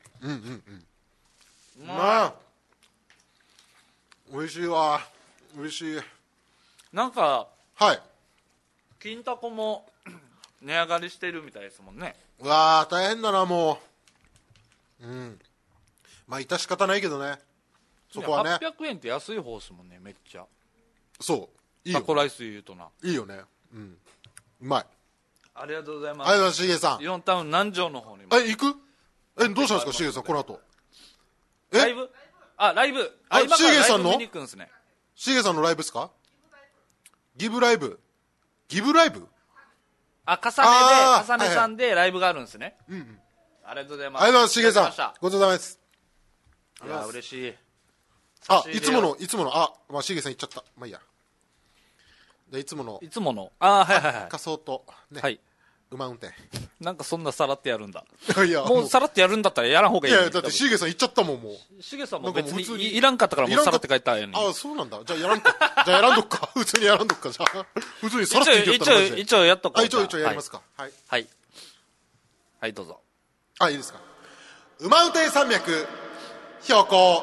美味しいわ。美味しい。 なんかはい金タコも値上がりしてるみたいですもんね。 うわー大変だなもう。まあ致し方ないけどねそこはね。 800円って安い方ですもんね。めっちゃそういいよ、ね、 タコライス言うとないいよね。うまい。 ありがとうございます。 ありがとうございます。しげさんイオンタウン南城の方に行く？どうしたんですかしげさんこの後。 ライブ今しげさんのライブ見に行くんですね。 しげさんのライブですか？ギブライブかさねさんでライブがあるんですね。 ありがとうございます。 ありがとうございます。しげさんごちそうさまです。 いや嬉しい。 いつものまあしげさん言っちゃった。まあいいや。じゃあいつものはい仮装とね、 はい、 馬運転。 なんかそんなさらってやるんだ。 いやもうさらってやるんだったらやらんほうがいい。 いやだってしげさん言っちゃったもん。もうしげさんも別にいらんかったからもうさらって帰ったんやね。 ああそうなんだ。じゃあやらんか。じゃあやらんどっか。普通にやらんどっか。じゃあ普通にさらって言ってたら一応やっとこう。 一応やりますか。 はいどうぞ。 いいですか。馬運転山脈標高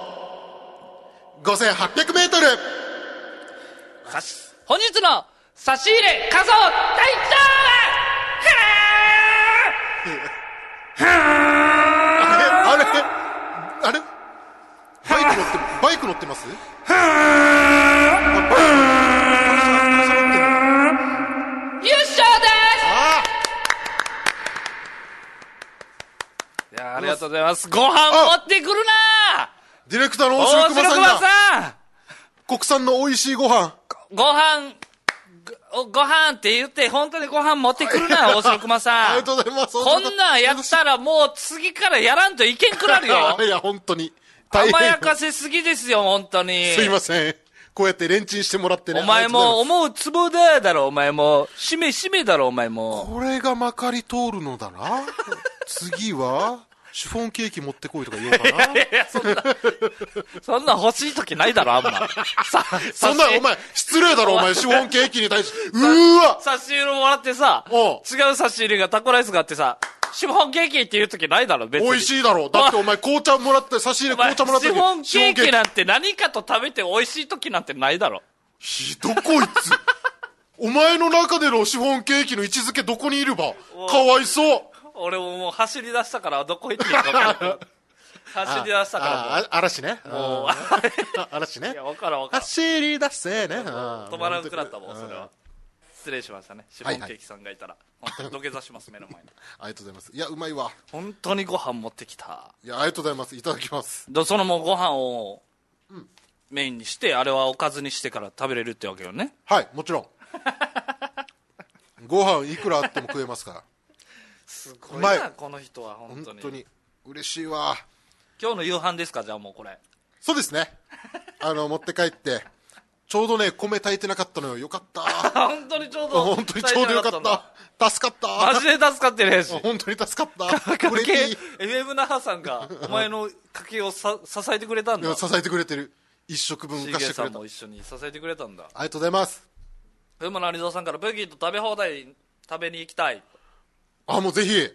5800メートル。 本日の差し入れ仮装大あれバイク乗ってます？ 優勝です。いやありがとうございます。ご飯持ってくるな。 ディレクターの大城熊さんがさん、国産の美味しいご飯って言って本当にご飯持ってくるな大城熊さん。 ありがとうございます。 こんなんやったらもう次からやらんといけんくなるよ。 いや本当に甘やかせすぎですよ本当に。 すいません。こうやってレンチンしてもらってね。 お前も思うつぼだろ。お前もしめだろ。お前もこれがまかり通るのだな。次はシフォンケーキ持ってこいとか言おうかな。 いやそんな欲しい時ないだろあんま。 そんなお前失礼だろお前。シフォンケーキに対してうわ差し入れもらってさ、違う差し入れがタコライスがあってさ、シフォンケーキっていう時ないだろ別に。 美味しいだろ。だってお前紅茶もらって差し入れ紅茶もらってシフォンケーキなんて何かと食べて美味しい時なんてないだろ。 ひどこいつ。お前の中でのシフォンケーキの位置づけどこにいるば。かわいそう。 俺もう走り出したからどこ行っていいか分からん。走り出したからもう嵐ね。嵐ね。 いや分からん。 走り出せね。 止まらんくなったもんそれは。失礼しましたね。シフォンケーキさんがいたら本当に土下座します目の前に。 ありがとうございます。いやうまいわ。 本当にご飯持ってきた。 いやありがとうございます。いただきます。 そのもうご飯をメインにしてあれはおかずにしてから食べれるってわけよね。 はいもちろん。ご飯いくらあっても食えますから。 すごいなこの人は本当に嬉しいわ。 今日の夕飯ですか。じゃあもうこれそうですね。持って帰ってちょうどね米炊いてなかったのよ。よかった。 本当にちょうどよかった助かった。 マジで助かってるし本当に助かった。 FM 那覇さんがお前の家計を支えてくれたんだ。 支えてくれてる。一食分貸してくれた。 さんも一緒に支えてくれたんだ。 ありがとうございます。 馬の有蔵さんからブギーと食べ放題食べに行きたい。 もうぜひ。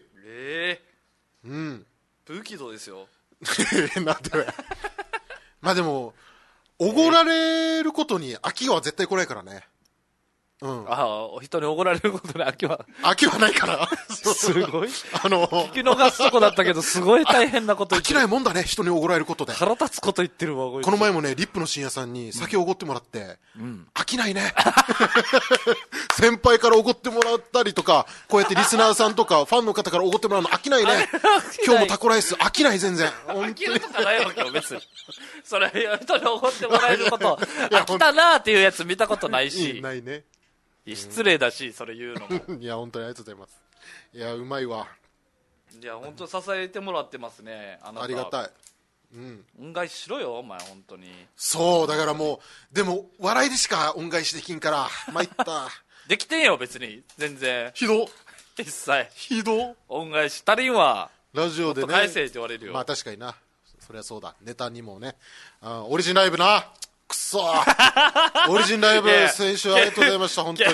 ブギドですよ。 なんでまあでもおごられることに飽きは絶対来ないからね。 人におごられることに飽きはないからすごい聞き逃すとこだったけどすごい大変なこと言ってる。 飽きないもんだね人におごられることで。 腹立つこと言ってるわ。 この前もねリップの深夜さんに酒おごってもらって、飽きないね。先輩からおごってもらったりとかこうやってリスナーさんとかファンの方からおごってもらうの飽きないね。今日もタコライス飽きない全然。 飽きるとかないわけよ別に。それ人におごってもらえること飽きたなーっていうやつ見たことないし。 ないね。 失礼だしそれ言うのも。 いや本当にありがとうございます。いやうまいわ。 いや本当支えてもらってますね。 ありがたい。 恩返ししろよお前本当に。 そうだからもうでも笑いでしか恩返しできんから参った。 できてんよ別に全然。 ひど一切ひど恩返し足りんわ。 ラジオでね返せって言われるよ。 まあ確かにな。そりゃそうだ。ネタにもねオリジンライブなくそオリジンライブ先週ありがとうございました本当に。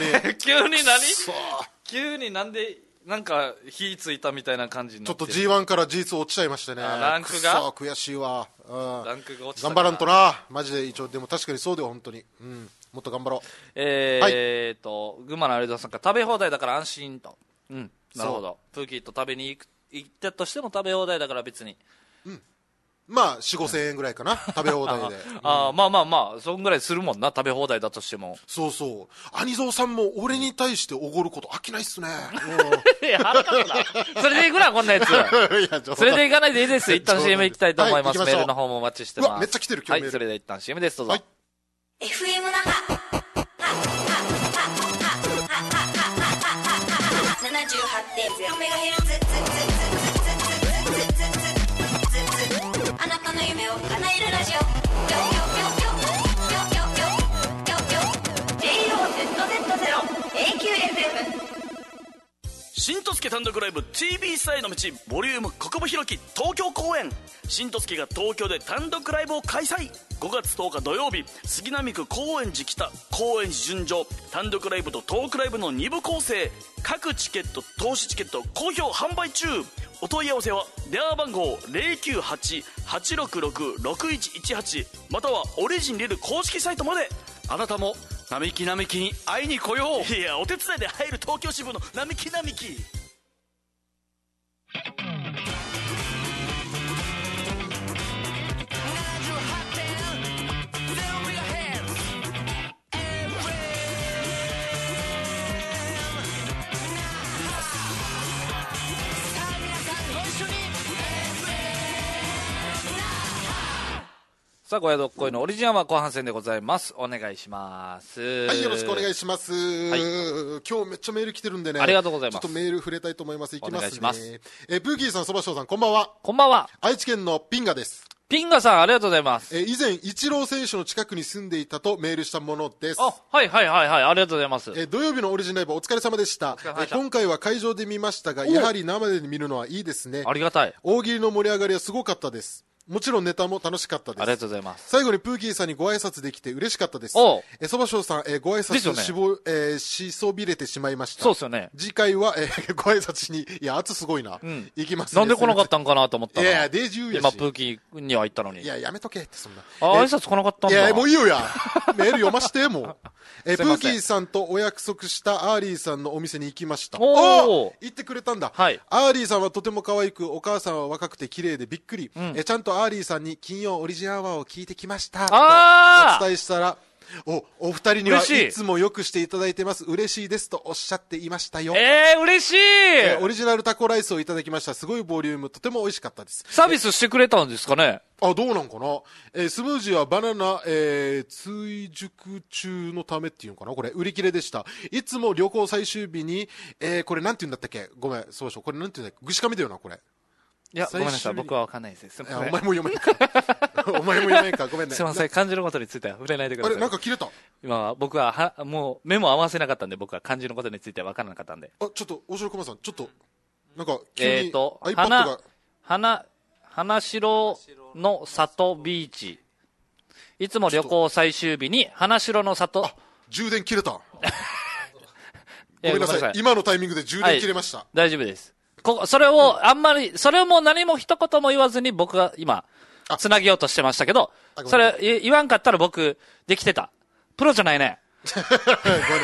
急になんでなんか火ついたみたいな感じになって。 ちょっと G1 から G2 落ちちゃいましてね。 ランクが悔しいわ。 ランクが落ちた。 頑張らんとなマジで。一応でも確かにそうだよ本当に。もっと頑張ろう。群馬の有田さんから食べ放題だから安心と。なるほど。プーキーと食べに行ったとしても食べ放題だから別に。 まあ 4,5,000 円ぐらいかな食べ放題で。 まあそんぐらいするもんな食べ放題だとしても。 そう兄蔵さんも俺に対しておごること飽きないっすね。 いや腹立つな。それで行くなこんなやつ。それで行かないでいいです。一旦 CM 行きたいと思います。メールの方もお待ちしてます。 めっちゃ来てる今日。 はいそれで一旦 CM ですどうぞ。 FM 那覇 78.0MHz 新十助単独ライブ TV サイの道ボリューム国分弘樹東京公演。新十助が東京で単独ライブを開催。5月10日土曜日、杉並区高円寺北高円寺純情単独ライブとトークライブの2部構成。各チケット投資チケット好評販売中。お問い合わせは電話番号 098-866-6118 またはオリジンリル公式サイトまで。 あなたも並木並木に会いに来よう。 いや、お手伝いで入る東京支部の並木並木。 さあ、ごやどっこいのオリジナルは後半戦でございます。お願いします。 はい、よろしくお願いします。はい、今日めっちゃメール来てるんでね。 ありがとうございます。 ちょっとメール触れたいと思います。いきますね。 お願いします。 ブーキーさん、そばしょうさん、こんばんは。 こんばんは。 愛知県のピンガです。 ピンガさん、ありがとうございます。 以前、イチロー選手の近くに住んでいたとメールしたものです。 あ、はいはいはいはい、ありがとうございます。 土曜日のオリジンライブお疲れ様でした。今回は会場で見ましたが、やはり生で見るのはいいですね。 ありがたい。 大喜利の盛り上がりはすごかったです。もちろんネタも楽しかったです。 ありがとうございます。 最後にプーキーさんにご挨拶できて嬉しかったです。そばしょうさん、ご挨拶しそびれてしまいました。 そうですよね。 次回は、ご挨拶に、いや、圧すごいな。行きますね。なんで来なかったんかなと思ったら。 いや、デジューやし。 今、プーキーには行ったのに。 いや、やめとけって、そんな。 挨拶来なかったんだ。 いや、もういいよや。メール読ましてもう。プーキーさんとお約束したアーリーさんのお店に行きました。行ってくれたんだ。 はい。 アーリーさんはとても可愛く、お母さんは若くて綺麗でびっくり。ちゃんとアーリーさんに金曜オリジナルアワーを聞いてきました。とお伝えしたら、お二人にはいつもよくしていただいてます。嬉しいですとおっしゃっていましたよ。 嬉しい、 オリジナルタコライスをいただきました。すごいボリューム、とても美味しかったです。 サービスしてくれたんですかね。 どうなんかな。スムージーはバナナ、追熟中のためっていうのかな。これ、売り切れでした。いつも旅行最終日に、これなんて言うんだったっけ。ごめん、そうでしょ。これなんて言うんだっけ。ぐしかみだよな、これ。 いや、ごめんなさい。僕は分かんないです。 お前も読めんか。お前も読めんか。ごめんね。 すいません。漢字のことについては触れないでください。 あれ、なんか切れた。 今、僕は、もう、目も合わせなかったんで、僕は漢字のことについては分からなかったんで。 ちょっと、大城駒さん、ちょっと、なんか、急に、iPad が。 花城の里ビーチ。いつも旅行最終日に、花城の里。 充電切れた。ごめんなさい。今のタイミングで充電切れました。 大丈夫です。それをそれも何も一言も言わずに僕が今、つなげようとしてましたけど、それ言わんかったら僕、できてた。プロじゃないね。 ごめんなさい。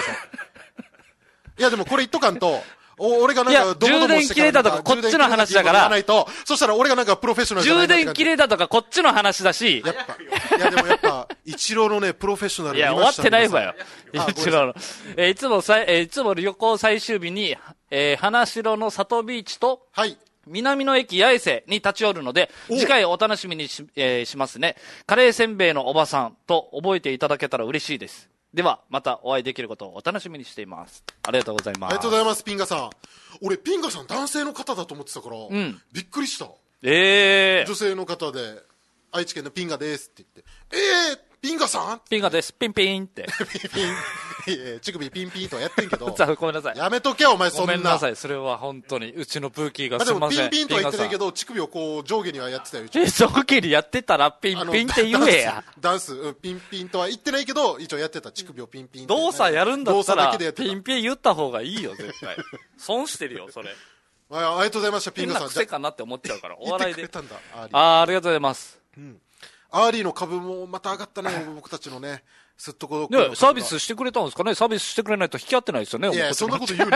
いやでもこれ言っとかんと、俺がなんか充電切れたとかこっちの話だから、 そしたら俺がなんかプロフェッショナルじゃない充電切れたとかこっちの話だし、 やっぱ、いやでもやっぱ、イチローのね、プロフェッショナル見ました。いや、終わってないわよ。イチローの。いつも旅行最終日に、花城の里ビーチと、南の駅八重瀬に立ち寄るので、次回お楽しみにしますね。カレーせんべいのおばさんと覚えていただけたら嬉しいです。では、またお会いできることをお楽しみにしています。ありがとうございます。 ありがとうございます、ピンガさん。俺、ピンガさん男性の方だと思ってたから、びっくりした。 女性の方で、愛知県のピンガですって言って、ピンガさんピンガです。ピンピンって。 ピン。乳首ピンピンとはやってんけど。 ごめんなさい。 やめとけよ、お前そんな。 ごめんなさい。それは本当に、うちのプーキーがすいません。 でもピンピンとは言ってないけど、乳首をこう上下にはやってたよ。 上下にやってたらピンピンって言えや。 ダンス、ピンピンとは言ってないけど、一応やってた。乳首をピンピン。 動作やるんだったら、ピンピン言った方がいいよ、絶対。損してるよ、それ。 ありがとうございました、ピンガさん。 変な癖かなって思っちゃうから、お笑いで。 ありがとうございます。 アーリーの株もまた上がったね、僕たちのね。すっとこどサービスしてくれたんですかね。サービスしてくれないと引き合ってないですよね。 いや、そんなこと言うね。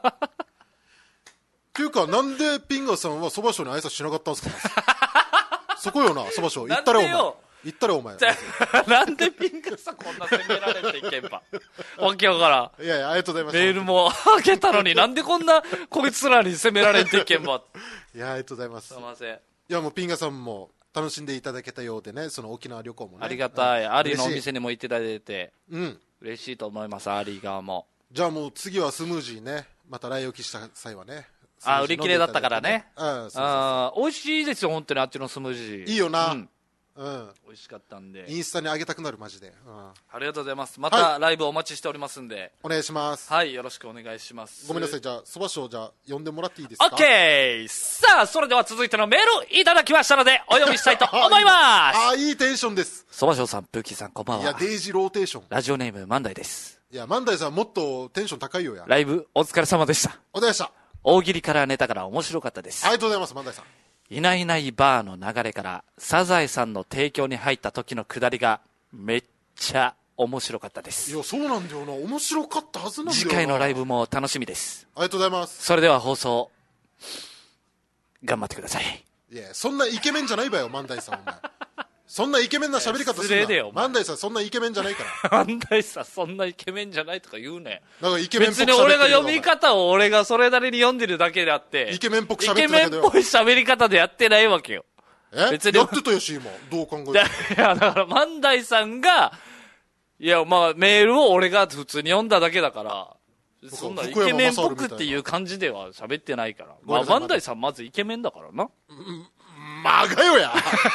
っていうか、なんでピンガさんはそばしょうに挨拶しなかったんですかそこよな、そばしょう。言ったれお前。言ったれお前。 なんでピンガさんこんな責められていけんば。わけわからん。いやいや、ありがとうございました。 メールもあげたのになんでこんなこいつらに責められていけんば。 いや、ありがとうございます。 すいません。 いや、もうピンガさんも、楽しんでいただけたようでね、その沖縄旅行もね。 ありがたい。アリーのお店にも行っていただいて、 嬉しいと思います、アリー側も。 じゃあもう次はスムージーね、また来沖した際はね。 売り切れだったからね。 美味しいですよ、本当にあっちのスムージー。 いいよな。 美味しかったんでインスタに上げたくなるマジで、 ありがとうございます。またライブお待ちしておりますんで、 お願いします。 はい、よろしくお願いします。 ごめんなさい、じゃあそばしょうじゃあ呼んでもらっていいですか。 オッケー。さあそれでは続いてのメールいただきましたのでお読みしたいと思いますいいテンションです。 そばしょうさん、プーキーさん、こんばんは。 いやデイジローテーション。 ラジオネーム万代です。 いや万代さんもっとテンション高いよや。 ライブお疲れ様でした。 お疲れ様でした。 大喜利からネタから面白かったです。 ありがとうございます。万代さん、 いないいないバーの流れからサザエさんの提供に入った時のくだりがめっちゃ面白かったです。 いやそうなんだよな、面白かったはずなんだよな。 次回のライブも楽しみです。 ありがとうございます。 それでは放送頑張ってください。 いやそんなイケメンじゃないわよ万代さん、お前そんなイケメンな喋り方するな。 失礼だよ万代さんそんなイケメンじゃないから万代さんそんなイケメンじゃないとか言うね。 なんかイケメンっぽく喋ってるよ。 別に俺が読み方を俺がそれなりに読んでるだけであってイケメンっぽく喋ってるイケメンっぽい喋り方でやってないわけよ。 別にやってたよし今どう考えても。 いやだから万代さんがいやまあメールを俺が普通に読んだだけだからそんなイケメンっぽくっていう感じでは喋ってないから。まあ万代さんまずイケメンだからな。 まがよや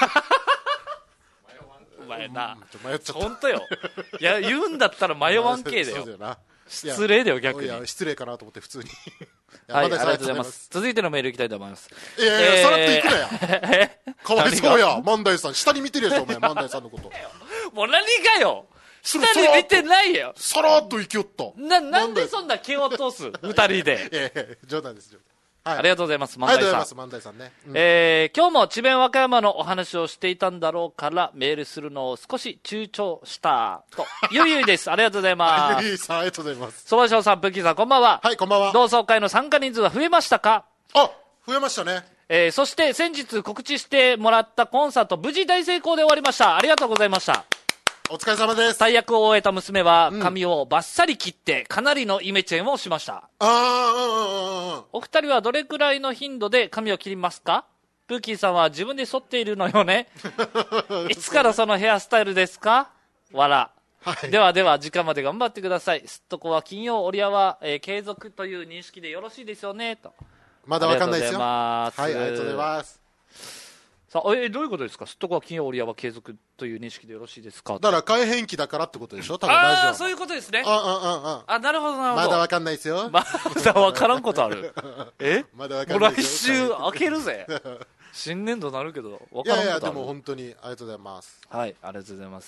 お前な迷っちゃった。 本当よ。いや言うんだったら迷わんけえだよ。失礼だよ逆に。 いや失礼かなと思って普通にはい、ありがとうございます。続いてのメールいきたいと思います。 いやいや、さらっといくなや。かわいそうや、万代さん。下に見てるやつお前、万代さんのこと。 もう何かよ下に見てないよ。 さらっと生きよった。 なんでそんな気を通す二人で。 いやいや、冗談です、 はい、ありがとうございます、 万代さん。ありがとうございます、万代さんね。今日も智弁和歌山のお話をしていたんだろうからメールするのを少し躊躇したと。ゆいゆいです。ありがとうございます。 ゆいゆいさん、ありがとうございます。 そばしょうさん、プッキーさん、こんばんは。 はい、こんばんは。 同窓会の参加人数は増えましたか？ あ、増えましたね。 そして先日告知してもらったコンサート、無事大成功で終わりました。ありがとうございました。 お疲れ様です。 大役を終えた娘は髪をバッサリ切ってかなりのイメチェンをしました。お二人はどれくらいの頻度で髪を切りますか？プーキーさんは自分で剃っているのよね。いつからそのヘアスタイルですか？わら、はい、ではでは時間まで頑張ってください。すっとこは金曜オリアは、継続という認識でよろしいですよねと。 まだわかんないですよ。 はい、 ありがとうございます。 さあ、どういうことですか？すっとこは金曜オリアは継続という認識でよろしいですか？ だから改変期だからってことでしょ、多分ラジオ。 ああ、そういうことですね。なるほどなるほど。 まだわかんないですよ。 まだわからんことある。 まだわかんないですよ。来週開けるぜ。新年度なるけどわからんことある。 いやいや、でも本当にありがとうございます。 はい、ありがとうございます。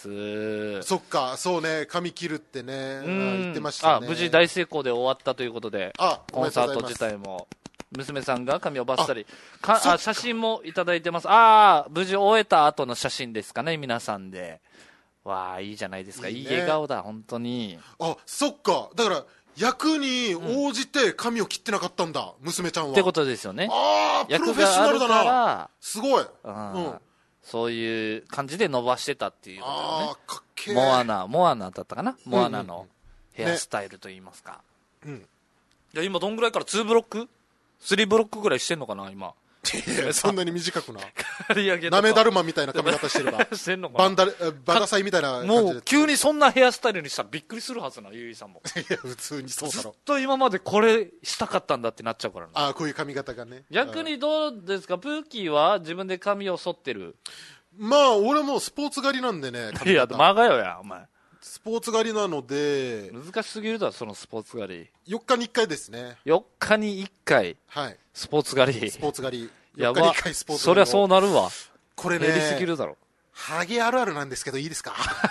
そっか、そうね、髪切るってね、言ってましたね。 無事大成功で終わったということで、コンサート自体も。娘さんが髪をバッサリ写真もいただいてます。無事終えた後の写真ですかね、皆さんで。わあ、いいじゃないですか。いい笑顔だ、本当に。 そっか、だから役に応じて髪を切ってなかったんだ、娘ちゃんは。 ってことですよね。 プロフェッショナルだな。すごい。 そういう感じで伸ばしてたっていうことよね。 かっけえ。 モアナだったかな、モアナのヘアスタイルといいますか。いや、今どんぐらいから2ブロック3ブロックぐらいしてんのかな今。 そんなに短くな。 刈り上げとかなめだるまみたいな髪型してれば。 してんのかな。 バカサイみたいな感じで。 もう急にそんなヘアスタイルにしたらびっくりするはずな、ゆいさんも。 いや、普通にそうだろ。 ずっと今までこれしたかったんだってなっちゃうからな。 こういう髪型がね。 逆にどうですか、プーキーは自分で髪を剃ってる？ まあ、俺もスポーツ狩りなんでね。 いや、マガよや、お前。 スポーツ狩りなので難しすぎるだろ、そのスポーツ狩り。4日に1回ですね。 4日に1回。 はい。 スポーツ狩り。 スポーツ狩り。 4日に1回スポーツ狩り。そりゃそうなるわ。 これね。 やりすぎるだろ。 ハゲあるあるなんですけどいいですか？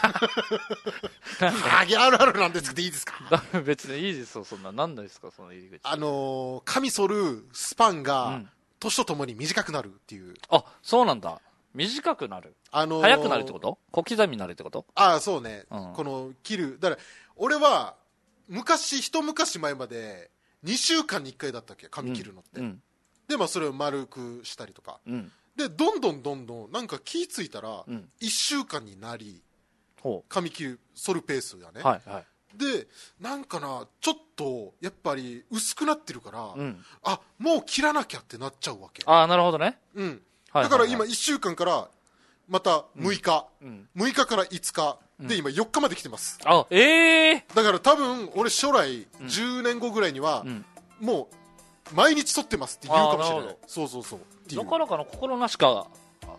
ハゲあるあるなんですけどいいですか？ 別にいいですよ、そんな。何ですか、その入り口。 髪剃るスパンが、年とともに短くなるっていう。 そうなんだ。短くなる。早くなるってこと？小刻みになるってこと？ そうね。この切る。だから、俺は、一昔前まで、2週間に1回だったっけ、髪切るのって。で、まあそれを丸くしたりとか。で、どんどん、なんか気ぃついたら、1週間になり、髪剃るペースがね。で、なんかな、ちょっと、やっぱり薄くなってるから、もう切らなきゃってなっちゃうわけ。 なるほどね。 だから今1週間からまた6日、6日から5日で今4日まで来てます。だから多分俺将来10年後ぐらいにはもう毎日剃ってますって言うかもしれない。そうなかなかの心なしか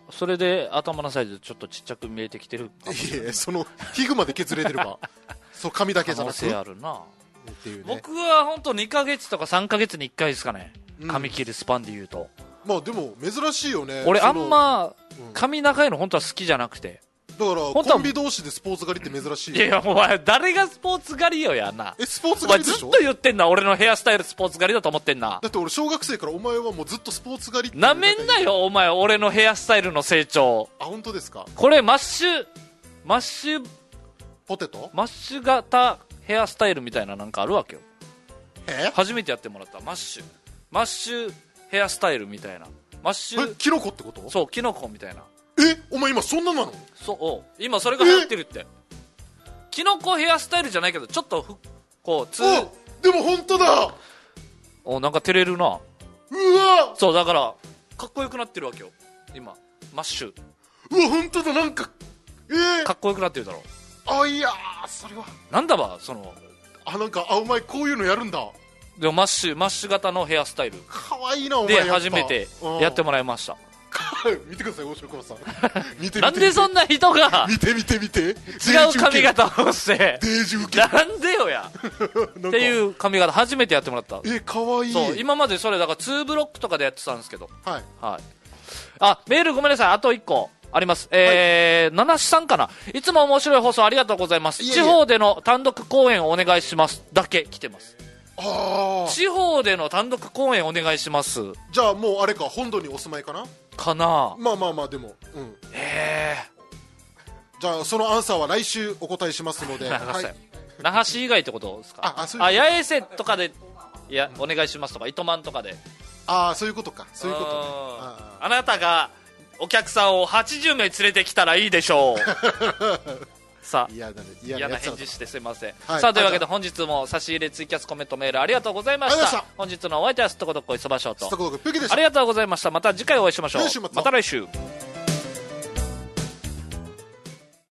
それで頭のサイズちょっとちっちゃく見えてきてるかもしれない。 いやその皮膚まで削れてるかそう髪だけじゃなくて可能性あるなっていう、ね、 僕は本当2ヶ月とか3ヶ月に1回ですかね、髪切るスパンで言うと。 まあでも珍しいよね。 俺あんま髪長いの本当は好きじゃなくて、 だからコンビ同士でスポーツ狩りって珍しいよ。 いやお前誰がスポーツ狩りよやな。 スポーツ狩りでしょ。 お前ずっと言ってんな、俺のヘアスタイルスポーツ狩りだと思ってんな。 だって俺小学生からお前はもうずっとスポーツ狩りってなめんなよお前、俺のヘアスタイルの成長。 あ、本当ですか。 これマッシュポテトマッシュ型ヘアスタイルみたいななんかあるわけよ。初めてやってもらったマッシュヘアスタイルみたいな。マッシュキノコってこと。 そうキノコみたいな。 お前今そんななの。 そう今それが流行ってるって。キノコヘアスタイルじゃないけどちょっとこうでも本当だ。 なんか照れるな。 うわそうだからかっこよくなってるわけよ今マッシュ。 うわ本当だ、なんかかっこよくなってるだろ。 いやそれはなんだわそのなんかお前こういうのやるんだ。 でもマッシュ型のヘアスタイルかわいいなお前。 で初めてやってもらいました。 見てください大城さん見てなんでそんな人が見て違う髪型をしてデージウケなんでよやっていう髪型初めてやってもらった。 かわいい。 そう今までそれだから2ブロックとかでやってたんですけど。 はいメールごめんなさい、あと1個あります。七志さんかな。いつも面白い放送ありがとうございます。地方での単独公演お願いしますだけ来てます。地方での単独公演お願いします。 じゃあもうあれか、本土にお住まいかな。 まあでもじゃあそのアンサーは来週お答えしますので那覇市以外ってことですか。八重瀬とかでお願いしますとか糸満とかで。 そういうことか。そういうことね。 あなたがお客さんを80名連れてきたらいいでしょうさあ嫌な返事してすいません。さあというわけで本日も差し入れツイキャスコメントメールありがとうございました。本日のお相手はすっとこどっこいそばしょうとありがとうございました。また次回お会いしましょう。また来週。